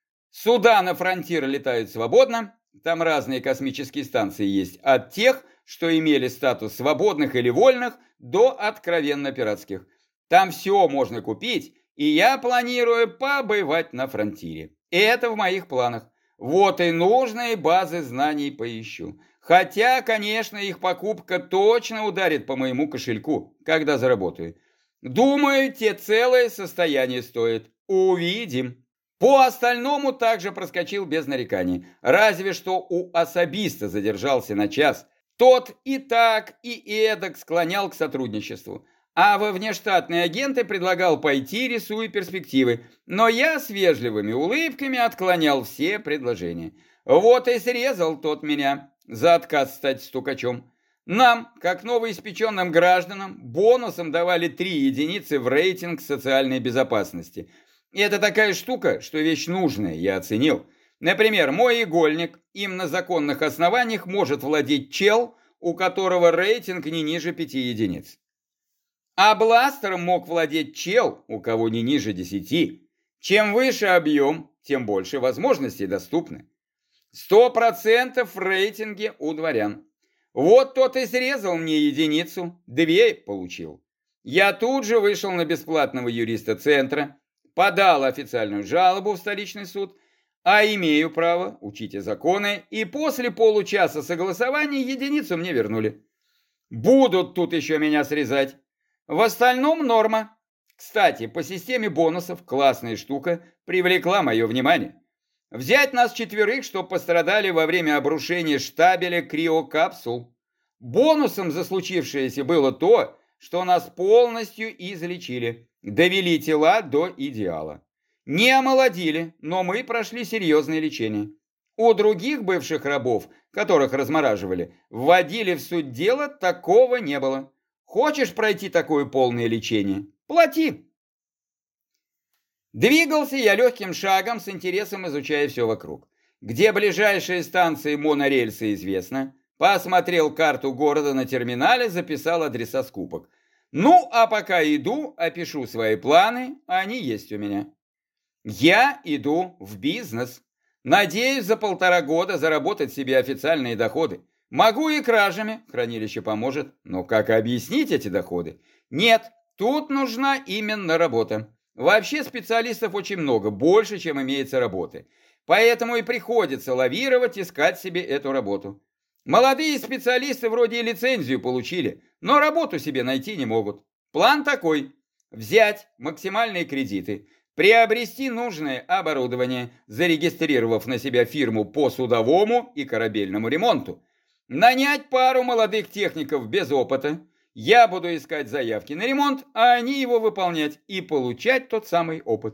Суда на фронтир летают свободно. Там разные космические станции есть. От тех, что имели статус свободных или вольных, до откровенно пиратских. Там все можно купить, и я планирую побывать на фронтире. Это в моих планах. Вот и нужные базы знаний поищу. Хотя, конечно, их покупка точно ударит по моему кошельку, когда заработаю. Думаю, те целое состояние стоят. Увидим. По остальному также проскочил без нареканий. Разве что у особиста задержался на час. Тот и так, и эдак склонял к сотрудничеству. А во внештатные агенты предлагал пойти, рисуя перспективы. Но я с вежливыми улыбками отклонял все предложения. Вот и срезал тот меня за отказ стать стукачом. Нам, как новоиспеченным гражданам, бонусом давали три единицы в рейтинг социальной безопасности. И это такая штука, что вещь нужная, я оценил. Например, мой игольник им на законных основаниях может владеть чел, у которого рейтинг не ниже пяти единиц. А бластером мог владеть чел, у кого не ниже десяти. Чем выше объем, тем больше возможностей доступны. Сто процентов в рейтинге у дворян. Вот тот и срезал мне единицу, две получил. Я тут же вышел на бесплатного юриста центра, подал официальную жалобу в столичный суд, А имею право, учите законы, и после получаса согласования единицу мне вернули. Будут тут еще меня срезать. В остальном норма. Кстати, по системе бонусов классная штука привлекла мое внимание. Взять нас четверых, что пострадали во время обрушения штабеля криокапсул. Бонусом за случившееся было то, что нас полностью излечили, довели тела до идеала. Не омолодили, но мы прошли серьезное лечение. У других бывших рабов, которых размораживали, вводили в суть дела, такого не было. Хочешь пройти такое полное лечение? Плати. Двигался я легким шагом, с интересом изучая все вокруг. Где ближайшие станции монорельса известно. Посмотрел карту города на терминале, записал адреса скупок. Ну, а пока иду, опишу свои планы, они есть у меня. Я иду в бизнес. Надеюсь за полтора года заработать себе официальные доходы. Могу и кражами, хранилище поможет. Но как объяснить эти доходы? Нет, тут нужна именно работа. Вообще специалистов очень много, больше, чем имеется работы. Поэтому и приходится лавировать, искать себе эту работу. Молодые специалисты вроде и лицензию получили, но работу себе найти не могут. План такой: взять максимальные кредиты, приобрести нужное оборудование, зарегистрировав на себя фирму по судовому и корабельному ремонту, нанять пару молодых техников без опыта. Я буду искать заявки на ремонт, а они его выполнять и получать тот самый опыт.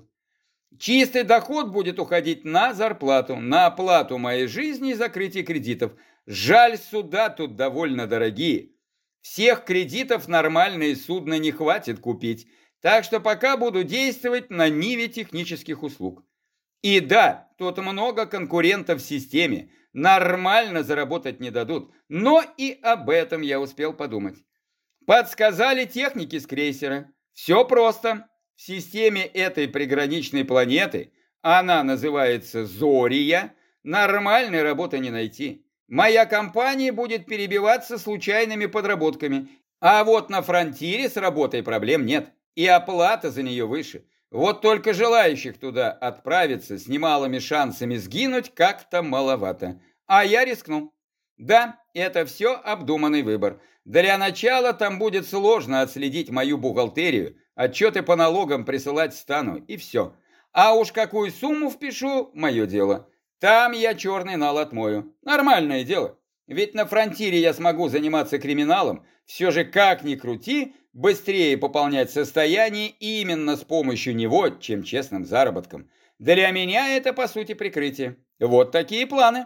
Чистый доход будет уходить на зарплату, на оплату моей жизни и закрытие кредитов. Жаль, суда тут довольно дорогие. Всех кредитов нормальные судна не хватит купить, так что пока буду действовать на ниве технических услуг. И да, тут много конкурентов в системе, нормально заработать не дадут, но и об этом я успел подумать. Подсказали техники с крейсера. Все просто. В системе этой приграничной планеты, она называется Зория, нормальной работы не найти. Моя компания будет перебиваться случайными подработками, а вот на фронтире с работой проблем нет, и оплата за нее выше. Вот только желающих туда отправиться с немалыми шансами сгинуть как-то маловато. А я рискну. Да, это все обдуманный выбор. Для начала там будет сложно отследить мою бухгалтерию, отчеты по налогам присылать стану, и все. А уж какую сумму впишу, мое дело. Там я черный нал отмою. Нормальное дело. Ведь на фронтире я смогу заниматься криминалом. Все же как ни крути, быстрее пополнять состояние именно с помощью него, чем честным заработком. Для меня это, по сути, прикрытие. Вот такие планы.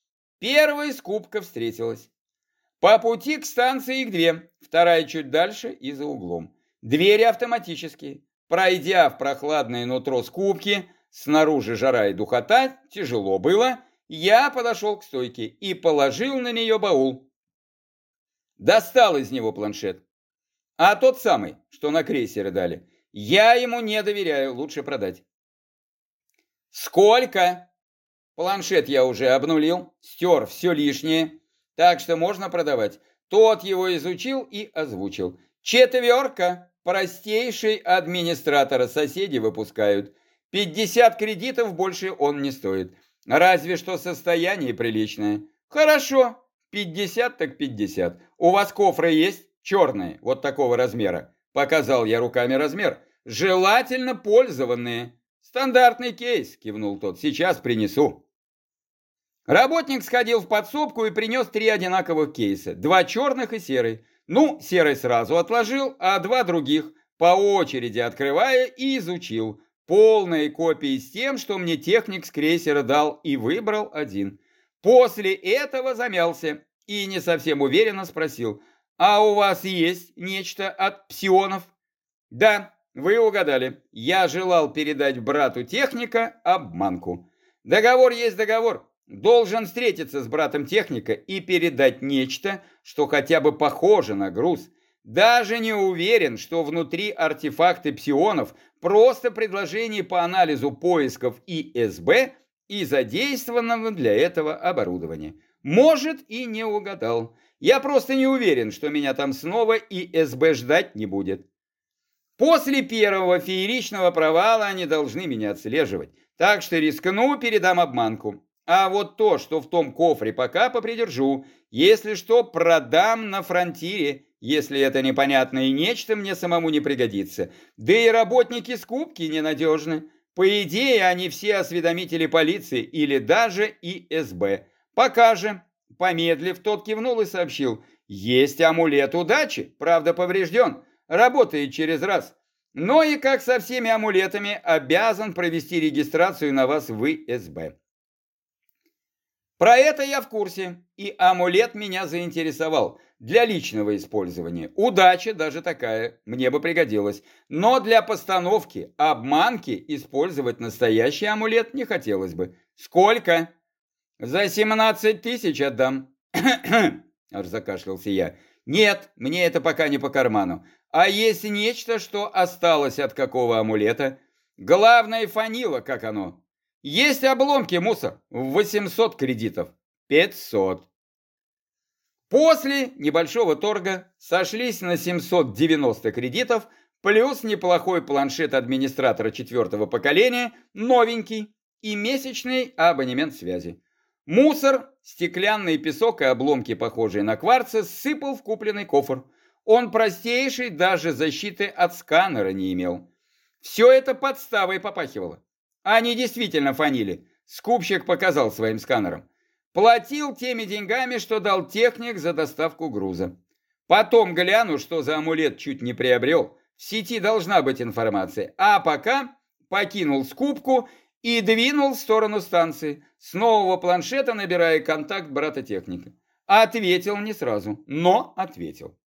Первая скупка встретилась. По пути к станции их две, вторая чуть дальше и за углом. Двери автоматические. Пройдя в прохладное нутро скупки, снаружи жара и духота, тяжело было, я подошел к стойке и положил на нее баул. Достал из него планшет. А тот самый, что на крейсере дали, я ему не доверяю, лучше продать. Сколько? Планшет я уже обнулил, стер все лишнее, так что можно продавать. Тот его изучил и озвучил. Четверка. Простейший администратора соседи выпускают. пятьдесят кредитов больше он не стоит. Разве что состояние приличное. Хорошо, пятьдесят так пятьдесят. У вас кофры есть? Черные, вот такого размера. Показал я руками размер. Желательно пользованные. Стандартный кейс, кивнул тот. Сейчас принесу. Работник сходил в подсобку и принес три одинаковых кейса. Два черных и серый. Ну, серый сразу отложил, а два других по очереди открывая и изучил. Полные копии с тем, что мне техник с крейсера дал, и выбрал один. После этого замялся и не совсем уверенно спросил: «А у вас есть нечто от псионов?» «Да, вы угадали. Я желал передать брату техника обманку. Договор есть договор. Должен встретиться с братом техника и передать нечто, что хотя бы похоже на груз. Даже не уверен, что внутри артефакты псионов просто предложение по анализу поисков И С Б и задействованного для этого оборудования. Может, и не угадал. Я просто не уверен, что меня там снова И С Б ждать не будет. После первого фееричного провала они должны меня отслеживать. Так что рискну, передам обманку. А вот то, что в том кофре, пока попридержу. Если что, продам на фронтире, если это непонятное нечто мне самому не пригодится. Да и работники скупки ненадежны. По идее, они все осведомители полиции или даже И С Б. Пока же, помедлив, тот кивнул и сообщил: есть амулет удачи, правда поврежден, работает через раз. Но и, как со всеми амулетами, обязан провести регистрацию на вас в И С Б. Про это я в курсе, и амулет меня заинтересовал. Для личного использования. Удача даже такая, мне бы пригодилась. Но для постановки, обманки использовать настоящий амулет не хотелось бы. Сколько? За семнадцать тысяч отдам. Аж закашлялся я. Нет, мне это пока не по карману. А есть нечто, что осталось от какого амулета? Главное фанило, как оно. Есть обломки, мусор. восемьсот кредитов. пятьсот. После небольшого торга сошлись на семьсот девяносто кредитов, плюс неплохой планшет администратора четвертого поколения, новенький, и месячный абонемент связи. Мусор, стеклянный песок и обломки, похожие на кварцы, сыпал в купленный кофр. Он простейший, даже защиты от сканера не имел. Все это подставой попахивало. Они действительно фанили. Скупщик показал своим сканером. Платил теми деньгами, что дал техник за доставку груза. Потом гляну, что за амулет чуть не приобрел. В сети должна быть информация. А пока покинул скупку и двинул в сторону станции, с нового планшета набирая контакт брата техника. Ответил не сразу, но ответил.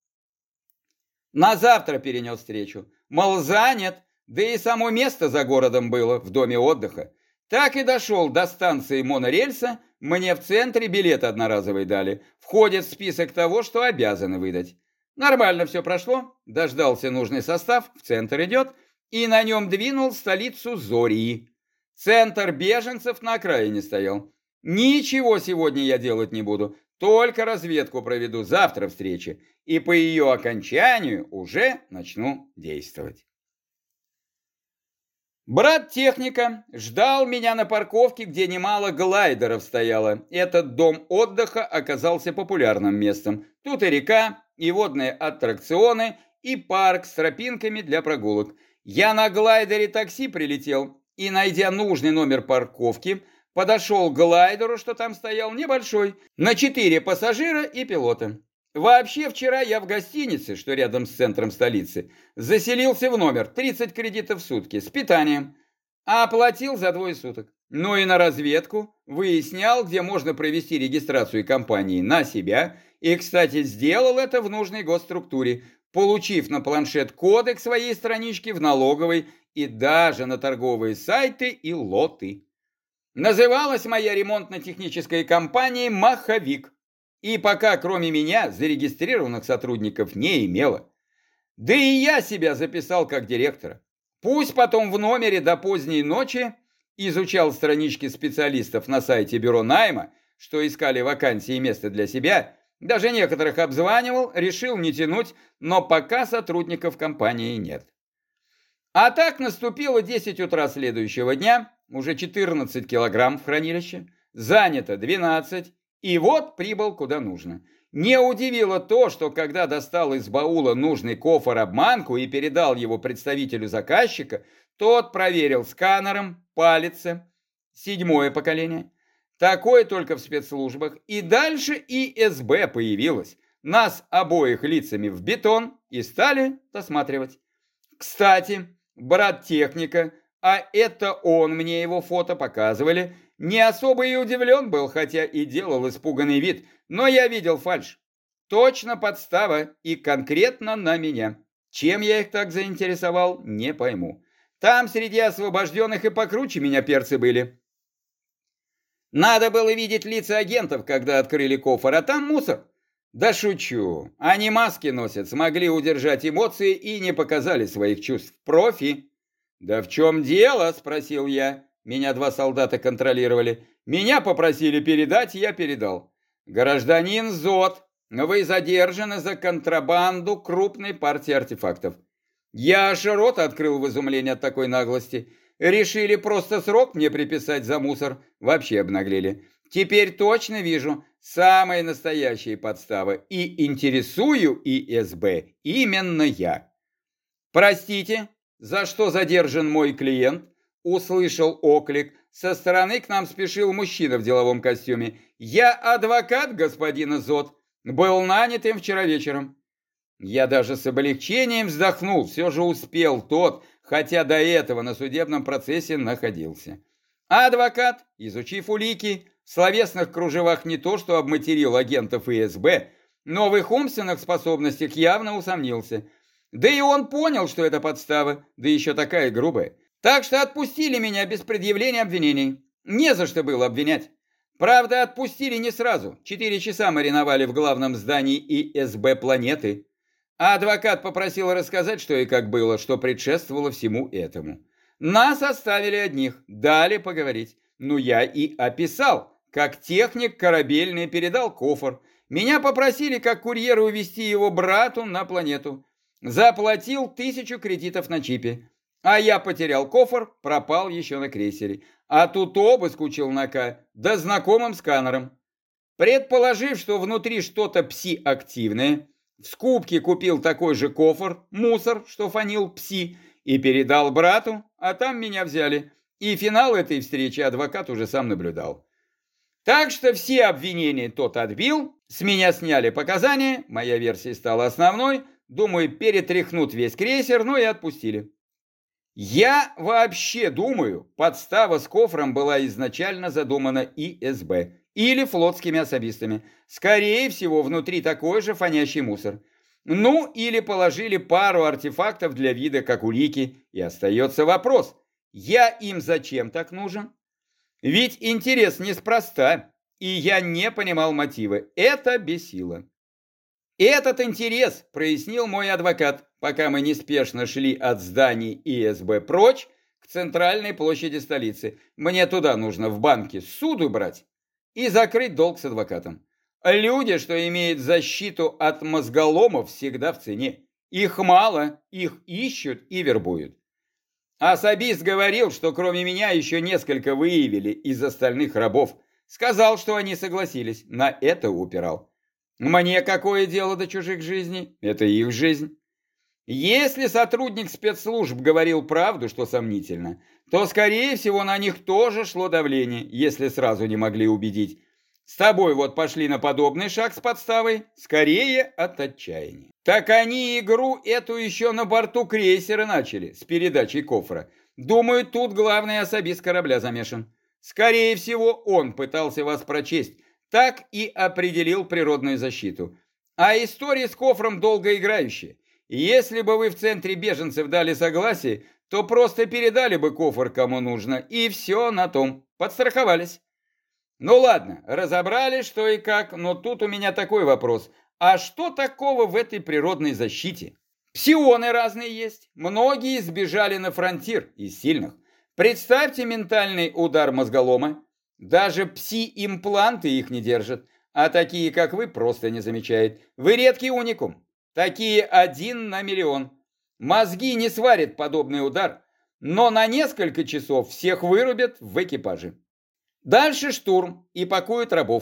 На завтра перенес встречу. Мол, занят, да и само место за городом было, в доме отдыха. Так и дошел до станции монорельса, мне в центре билет одноразовый дали. Входит в список того, что обязаны выдать. Нормально все прошло, дождался нужный состав, в центр идет, и на нем двинул в столицу Зории. Центр беженцев на окраине стоял. Ничего сегодня я делать не буду, только разведку проведу, завтра встречи, и по ее окончанию уже начну действовать. Брат техника ждал меня на парковке, где немало глайдеров стояло. Этот дом отдыха оказался популярным местом. Тут и река, и водные аттракционы, и парк с тропинками для прогулок. Я на глайдере такси прилетел и, найдя нужный номер парковки, подошел к глайдеру, что там стоял, небольшой, на четыре пассажира и пилота. Вообще, вчера я в гостинице, что рядом с центром столицы, заселился в номер, тридцать кредитов в сутки, с питанием, а оплатил за двое суток. Ну и на разведку, выяснял, где можно провести регистрацию компании на себя, и, кстати, сделал это в нужной госструктуре, получив на планшет коды к своей страничке в налоговой и даже на торговые сайты и лоты. Называлась моя ремонтно-техническая компания «Маховик». И пока кроме меня зарегистрированных сотрудников не имела. Да и я себя записал как директора. Пусть потом в номере до поздней ночи изучал странички специалистов на сайте бюро найма, что искали вакансии и место для себя, даже некоторых обзванивал, решил не тянуть, но пока сотрудников компании нет. А так наступило десять утра следующего дня, уже четырнадцать килограмм в хранилище, занято двенадцать, и вот прибыл куда нужно. Не удивило то, что когда достал из баула нужный кофр-обманку и передал его представителю заказчика, тот проверил сканером, палец, седьмое поколение. Такое только в спецслужбах. И дальше И С Б появилась. Нас обоих лицами в бетон и стали досматривать. Кстати, брат техника, а это он мне его фото показывали, не особо и удивлен был, хотя и делал испуганный вид, но я видел фальшь. Точно подстава и конкретно на меня. Чем я их так заинтересовал, не пойму. Там среди освобожденных и покруче меня перцы были. Надо было видеть лица агентов, когда открыли кофр, а там мусор. Да шучу. Они маски носят, смогли удержать эмоции и не показали своих чувств. Профи. Да в чем дело, спросил я. Меня два солдата контролировали. Меня попросили передать, я передал. Гражданин Зод, вы задержаны за контрабанду крупной партии артефактов. Я аж рот открыл в изумлении от такой наглости. Решили просто срок мне приписать за мусор. Вообще обнаглели. Теперь точно вижу самые настоящие подставы. И интересую И Эс Бэ именно я. Простите, за что задержан мой клиент? Услышал оклик. Со стороны к нам спешил мужчина в деловом костюме. Я адвокат господина Зот. Был нанят им вчера вечером. Я даже с облегчением вздохнул. Все же успел тот, хотя до этого на судебном процессе находился. А адвокат, изучив улики, в словесных кружевах не то что обматерил агентов И Эс Бэ, но в их умственных способностях явно усомнился. Да и он понял, что это подстава, да еще такая грубая. Так что отпустили меня без предъявления обвинений. Не за что было обвинять. Правда, отпустили не сразу. Четыре часа мариновали в главном здании И Эс Бэ «Планеты». А адвокат попросил рассказать, что и как было, что предшествовало всему этому. Нас оставили одних, дали поговорить. Ну, я и описал, как техник корабельный передал кофр. Меня попросили, как курьера, увезти его брату на планету. Заплатил тысячу кредитов на чипе. А я потерял кофр, пропал еще на крейсере. А тут обыск у челнока, да знакомым сканером. Предположив, что внутри что-то пси-активное, в скупке купил такой же кофр, мусор, что фанил пси, и передал брату, а там меня взяли. И финал этой встречи адвокат уже сам наблюдал. Так что все обвинения тот отбил, с меня сняли показания, моя версия стала основной, думаю, перетряхнут весь крейсер, ну и отпустили. Я вообще думаю, подстава с кофром была изначально задумана И Эс Бэ или флотскими особистами. Скорее всего, внутри такой же фонящий мусор. Ну, или положили пару артефактов для вида, как улики. И остается вопрос, я им зачем так нужен? Ведь интерес неспроста, и я не понимал мотивы. Это бесило. Этот интерес прояснил мой адвокат, пока мы неспешно шли от зданий И Эс Бэ прочь к центральной площади столицы. Мне туда нужно в банке суду брать и закрыть долг с адвокатом. Люди, что имеют защиту от мозголомов, всегда в цене. Их мало, их ищут и вербуют. Особист говорил, что кроме меня еще несколько выявили из остальных рабов. Сказал, что они согласились, на это упирал. Мне какое дело до чужих жизней? Это их жизнь. Если сотрудник спецслужб говорил правду, что сомнительно, то, скорее всего, на них тоже шло давление, если сразу не могли убедить. С тобой вот пошли на подобный шаг с подставой, скорее от отчаяния. Так они игру эту еще на борту крейсера начали, с передачей кофра. Думаю, тут главный особист корабля замешан. Скорее всего, он пытался вас прочесть, так и определил природную защиту. А история с кофром долгоиграющая. Если бы вы в центре беженцев дали согласие, то просто передали бы кофр кому нужно, и все на том, подстраховались. Ну ладно, разобрали что и как, но тут у меня такой вопрос. А что такого в этой природной защите? Псионы разные есть, многие сбежали на фронтир из сильных. Представьте ментальный удар мозголома. Даже пси-импланты их не держат, а такие, как вы, просто не замечают. Вы редкий уникум. Такие один на миллион. Мозги не сварят подобный удар, но на несколько часов всех вырубят в экипаже. Дальше штурм и пакуют рабов.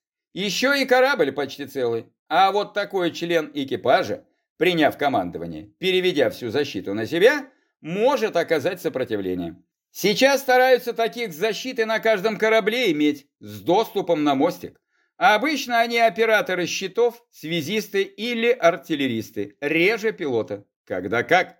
Еще и корабль почти целый. А вот такой член экипажа, приняв командование, переведя всю защиту на себя, может оказать сопротивление. Сейчас стараются таких защиты на каждом корабле иметь, с доступом на мостик. А обычно они операторы щитов, связисты или артиллеристы, реже пилота. Когда как.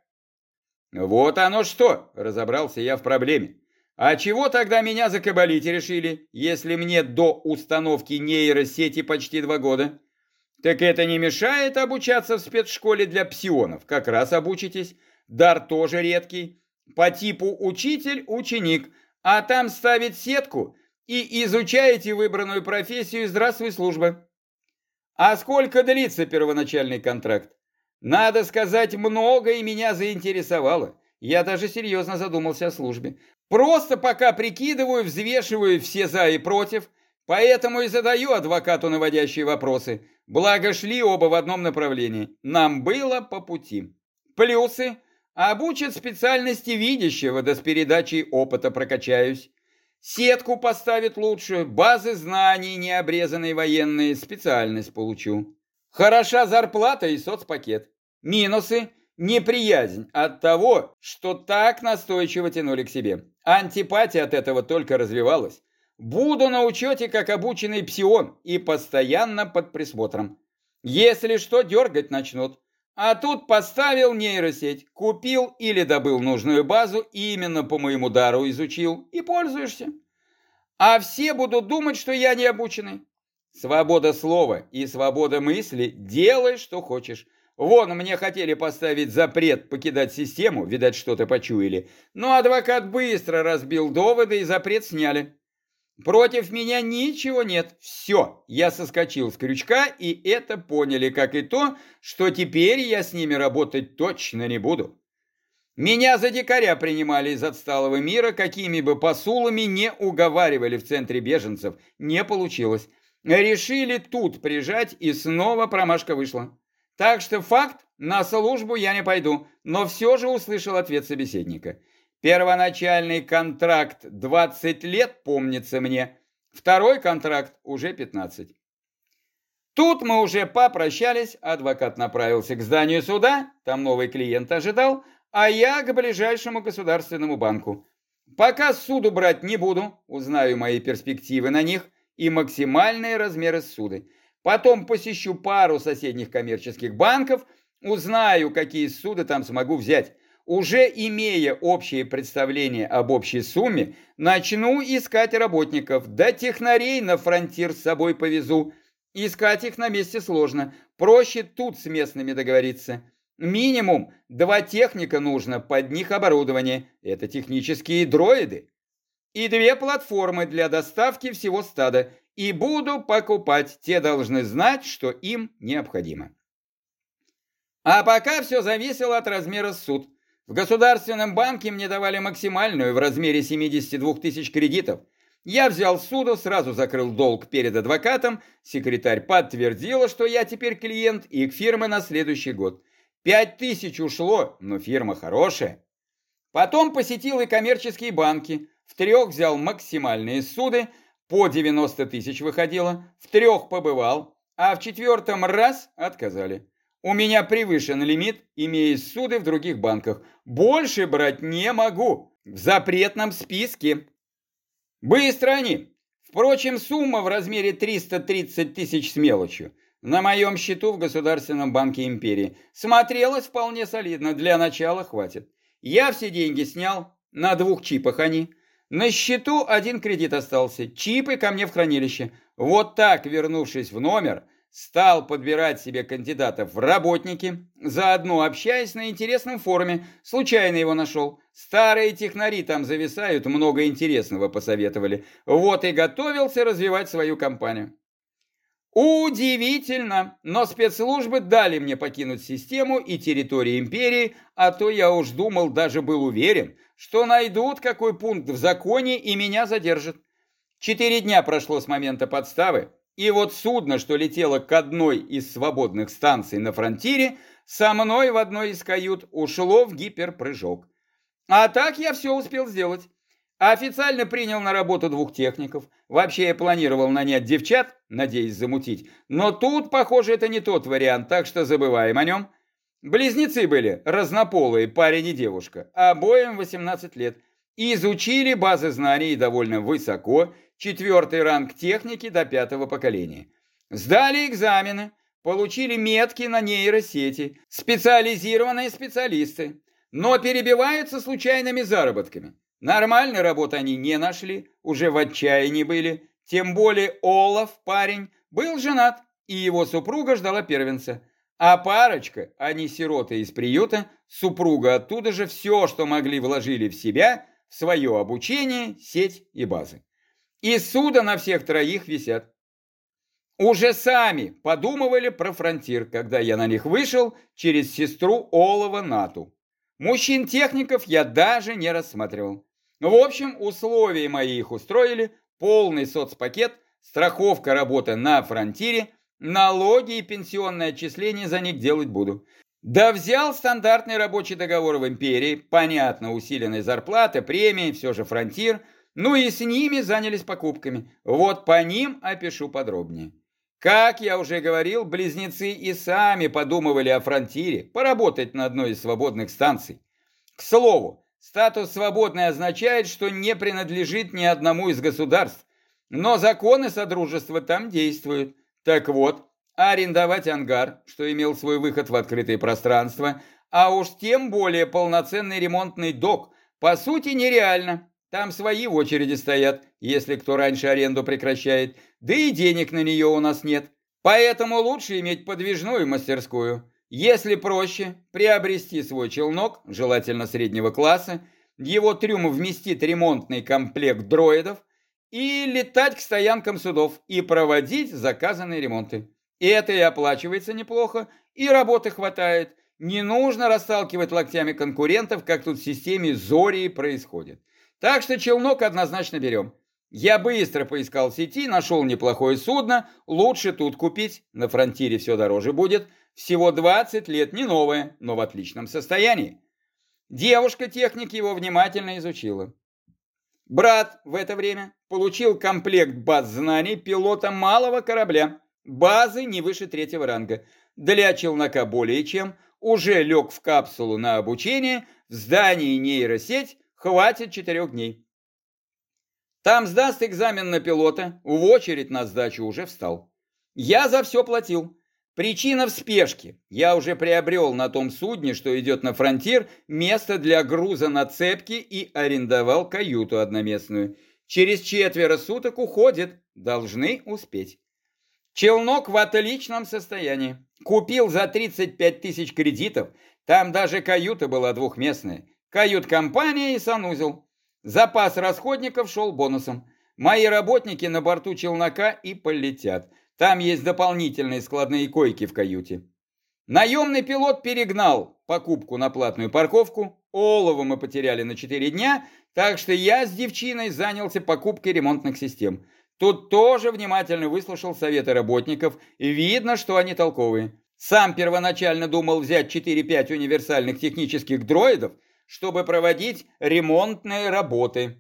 Вот оно что, разобрался я в проблеме. А чего тогда меня закабалить решили, если мне до установки нейросети почти два года? Так это не мешает обучаться в спецшколе для псионов. Как раз обучитесь. Дар тоже редкий. По типу учитель-ученик. А там ставить сетку и изучаете выбранную профессию. Здравствуй, служба. А сколько длится первоначальный контракт? Надо сказать, многое меня заинтересовало. Я даже серьезно задумался о службе. Просто пока прикидываю, взвешиваю все за и против, поэтому и задаю адвокату наводящие вопросы. Благо шли оба в одном направлении. Нам было по пути. Плюсы. Обучат специальности видящего, да с передачей опыта прокачаюсь. Сетку поставят лучше, базы знаний необрезанные военные, специальность получу. Хороша зарплата и соцпакет. Минусы – неприязнь от того, что так настойчиво тянули к себе. Антипатия от этого только развивалась. Буду на учете как обученный псион и постоянно под присмотром. Если что, дергать начнут. А тут поставил нейросеть, купил или добыл нужную базу, и именно по моему дару изучил, и пользуешься. А все будут думать, что я не обученный. Свобода слова и свобода мысли, делай, что хочешь. Вон, мне хотели поставить запрет покидать систему, видать, что-то почуяли. Но адвокат быстро разбил доводы и запрет сняли. Против меня ничего нет. Все, я соскочил с крючка, и это поняли, как и то, что теперь я с ними работать точно не буду. Меня за дикаря принимали из отсталого мира, какими бы посулами не уговаривали в центре беженцев. Не получилось. Решили тут прижать, и снова промашка вышла. Так что факт, на службу я не пойду, но все же услышал ответ собеседника. Первоначальный контракт двадцать лет, помнится мне. Второй контракт уже пятнадцать. Тут мы уже попрощались, адвокат направился к зданию суда, там новый клиент ожидал, а я к ближайшему государственному банку. Пока суду брать не буду, узнаю мои перспективы на них и максимальные размеры суды. Потом посещу пару соседних коммерческих банков, узнаю, какие суды там смогу взять. Уже имея общее представление об общей сумме, начну искать работников, да технарей на фронтир с собой повезу. Искать их на месте сложно, проще тут с местными договориться. Минимум два техника нужно, под них оборудование, это технические дроиды. И две платформы для доставки всего стада, и буду покупать, те должны знать, что им необходимо. А пока все зависело от размера суд. В Государственном банке мне давали максимальную в размере семидесяти двух тысяч кредитов. Я взял суду, сразу закрыл долг перед адвокатом, секретарь подтвердила, что я теперь клиент их фирмы на следующий год. Пять тысяч ушло, но фирма хорошая. Потом посетил и коммерческие банки, в трех взял максимальные суды, по девяносто тысяч выходило, в трех побывал, а в четвертом раз отказали. У меня превышен лимит, имея суды в других банках. Больше брать не могу. В запретном списке. Быстро они. Впрочем, сумма в размере триста тридцать тысяч с мелочью. На моем счету в Государственном банке империи. Смотрелось вполне солидно. Для начала хватит. Я все деньги снял. На двух чипах они. На счету один кредит остался. Чипы ко мне в хранилище. Вот так, вернувшись в номер, стал подбирать себе кандидатов в работники, заодно общаясь на интересном форуме, случайно его нашел. Старые технари там зависают, много интересного посоветовали. Вот и готовился развивать свою компанию. Удивительно, но спецслужбы дали мне покинуть систему и территорию империи, а то я уж думал, даже был уверен, что найдут какой пункт в законе и меня задержат. Четыре дня прошло с момента подставы, и вот судно, что летело к одной из свободных станций на фронтире, со мной в одной из кают ушло в гиперпрыжок. А так я все успел сделать. Официально принял на работу двух техников. Вообще я планировал нанять девчат, надеясь замутить. Но тут, похоже, это не тот вариант, так что забываем о нем. Близнецы были, разнополые, парень и девушка. Обоим восемнадцать лет. Изучили базы знаний довольно высоко. Четвертый ранг техники до пятого поколения. Сдали экзамены, получили метки на нейросети, специализированные специалисты, но перебиваются случайными заработками. Нормальной работы они не нашли, уже в отчаянии были, тем более Олаф, парень, был женат, и его супруга ждала первенца. А парочка, они сироты из приюта, супруга оттуда же все, что могли, вложили в себя, в свое обучение, сеть и базы. И суда на всех троих висят. Уже сами подумывали про фронтир, когда я на них вышел через сестру Олова Нату. Мужчин-техников я даже не рассматривал. В общем, условия мои их устроили, полный соцпакет, страховка работы на фронтире, налоги и пенсионное отчисление за них делать буду. Да взял стандартный рабочий договор в империи, понятно, усиленная зарплата, премии, все же фронтир, ну и с ними занялись покупками. Вот по ним опишу подробнее. Как я уже говорил, близнецы и сами подумывали о фронтире, поработать на одной из свободных станций. К слову, статус свободный означает, что не принадлежит ни одному из государств, но законы Содружества там действуют. Так вот, арендовать ангар, что имел свой выход в открытое пространство, а уж тем более полноценный ремонтный док, по сути нереально. Там свои в очереди стоят, если кто раньше аренду прекращает, да и денег на нее у нас нет. Поэтому лучше иметь подвижную мастерскую. Если проще, приобрести свой челнок, желательно среднего класса, его трюм вместит ремонтный комплект дроидов, и летать к стоянкам судов и проводить заказанные ремонты. И это и оплачивается неплохо, и работы хватает. Не нужно расталкивать локтями конкурентов, как тут в системе Зории происходит. Так что челнок однозначно берем. Я быстро поискал в сети, нашел неплохое судно, лучше тут купить, на фронтире все дороже будет. Всего двадцать лет, не новое, но в отличном состоянии. Девушка-техник его внимательно изучила. Брат в это время получил комплект баз знаний пилота малого корабля, базы не выше третьего ранга. Для челнока более чем, уже лег в капсулу на обучение, в здании нейросеть, хватит четырех дней. Там сдаст экзамен на пилота, в очередь на сдачу уже встал. Я за все платил. Причина в спешке. Я уже приобрел на том судне, что идет на фронтир, место для груза на цепке и арендовал каюту одноместную. Через четверо суток уходит, должны успеть. Челнок в отличном состоянии. Купил за тридцать пять тысяч кредитов, там даже каюта была двухместная. Кают-компания и санузел. Запас расходников шел бонусом. Мои работники на борту челнока и полетят. Там есть дополнительные складные койки в каюте. Наемный пилот перегнал покупку на платную парковку. Олово мы потеряли на четыре дня, так что я с девчиной занялся покупкой ремонтных систем. Тут тоже внимательно выслушал советы работников. Видно, что они толковые. Сам первоначально думал взять четыре-пять универсальных технических дроидов, чтобы проводить ремонтные работы.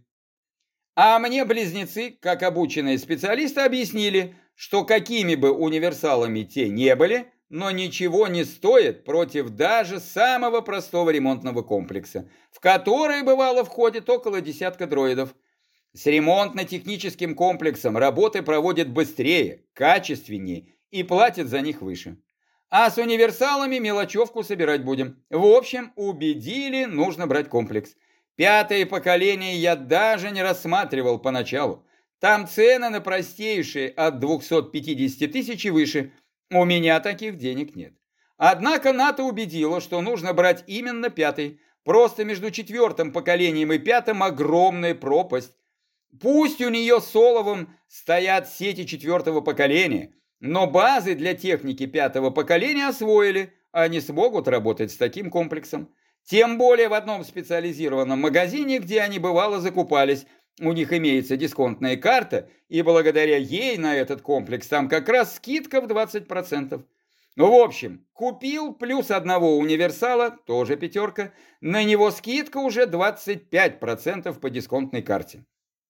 А мне близнецы, как обученные специалисты, объяснили, что какими бы универсалами те не были, но ничего не стоит против даже самого простого ремонтного комплекса, в который, бывало, входит около десятка дроидов. С ремонтно-техническим комплексом работы проводят быстрее, качественнее и платят за них выше. А с универсалами мелочевку собирать будем. В общем, убедили, нужно брать комплекс. Пятое поколение я даже не рассматривал поначалу. Там цены на простейшие от двухсот пятидесяти тысяч и выше. У меня таких денег нет. Однако НАТО убедило, что нужно брать именно пятый. Просто между четвертым поколением и пятым огромная пропасть. Пусть у нее с оловом стоят сети четвертого поколения, но базы для техники пятого поколения освоили, они смогут работать с таким комплексом. Тем более в одном специализированном магазине, где они бывало закупались, у них имеется дисконтная карта, и благодаря ей на этот комплекс там как раз скидка в двадцать процентов. Ну, в общем, купил плюс одного универсала, тоже пятерка, на него скидка уже двадцать пять процентов по дисконтной карте.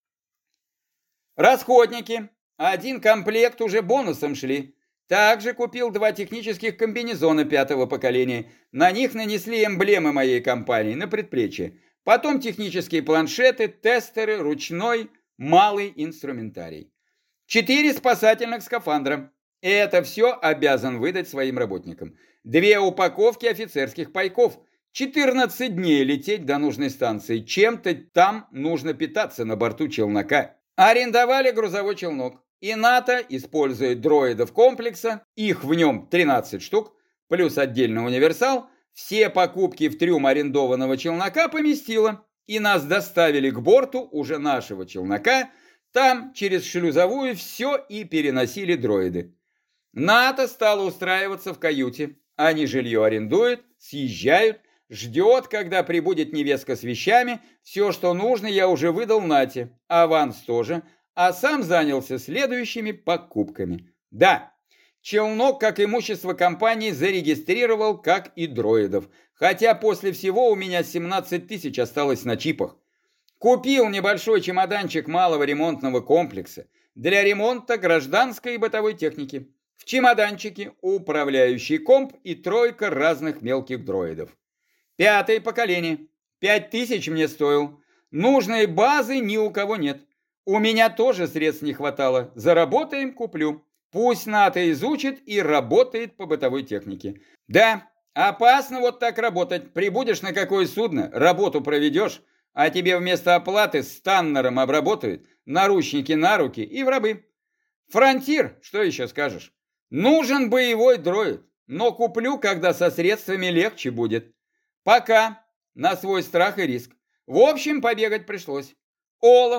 Расходники. Один комплект уже бонусом шли. Также купил два технических комбинезона пятого поколения. На них нанесли эмблемы моей компании на предплечье. Потом технические планшеты, тестеры, ручной, малый инструментарий. Четыре спасательных скафандра. Это все обязан выдать своим работникам. Две упаковки офицерских пайков. четырнадцать дней лететь до нужной станции. Чем-то там нужно питаться на борту челнока. Арендовали грузовой челнок. И НАТО использует дроидов комплекса, их в нем тринадцать штук, плюс отдельный универсал, все покупки в трюм арендованного челнока поместило, и нас доставили к борту уже нашего челнока, там через шлюзовую все и переносили дроиды. НАТО стало устраиваться в каюте, они жилье арендуют, съезжают, ждет, когда прибудет невестка с вещами, все, что нужно, я уже выдал Нате, аванс тоже, а сам занялся следующими покупками. Да, Челнок, как имущество компании, зарегистрировал, как и дроидов. Хотя после всего у меня семнадцать тысяч осталось на чипах. Купил небольшой чемоданчик малого ремонтного комплекса для ремонта гражданской и бытовой техники. В чемоданчике управляющий комп и тройка разных мелких дроидов. Пятое поколение. Пять тысяч мне стоил. Нужной базы ни у кого нет. У меня тоже средств не хватало. Заработаем, куплю. Пусть НАТО изучит и работает по бытовой технике. Да, опасно вот так работать. Прибудешь на какое судно, работу проведешь, а тебе вместо оплаты станнером обработают, наручники на руки и в рабы. Фронтир, что еще скажешь? Нужен боевой дроид, но куплю, когда со средствами легче будет. Пока, на свой страх и риск. В общем, побегать пришлось. Олаф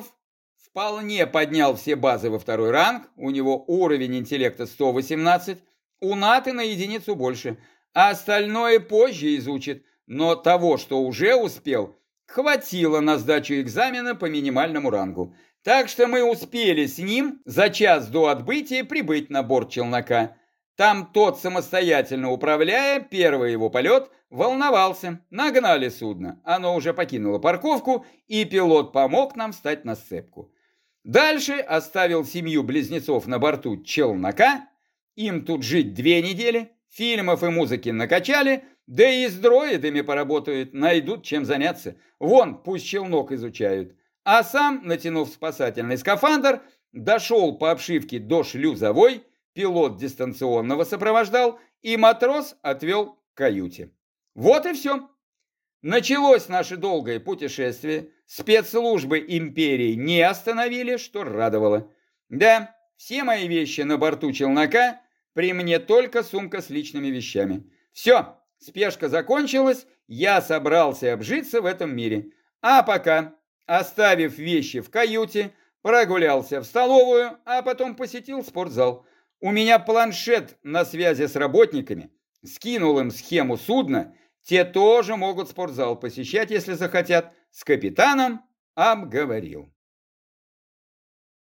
вполне поднял все базы во второй ранг, у него уровень интеллекта сто восемнадцать, у Наты на единицу больше, а остальное позже изучит, но того, что уже успел, хватило на сдачу экзамена по минимальному рангу. Так что мы успели с ним за час до отбытия прибыть на борт челнока. Там тот, самостоятельно управляя, первый его полет, волновался. Нагнали судно, оно уже покинуло парковку, и пилот помог нам встать на сцепку. Дальше оставил семью близнецов на борту челнока, им тут жить две недели, фильмов и музыки накачали, да и с дроидами поработают, найдут чем заняться. Вон, пусть челнок изучают. А сам, натянув спасательный скафандр, дошел по обшивке до шлюзовой, пилот дистанционного сопровождал, и матрос отвел к каюте. Вот и все. Началось наше долгое путешествие. Спецслужбы империи не остановили, что радовало. Да, все мои вещи на борту челнока, при мне только сумка с личными вещами. Все, спешка закончилась, я собрался обжиться в этом мире. А пока, оставив вещи в каюте, прогулялся в столовую, а потом посетил спортзал. У меня планшет на связи с работниками, скинул им схему судна, те тоже могут спортзал посещать, если захотят, с капитаном обговорил.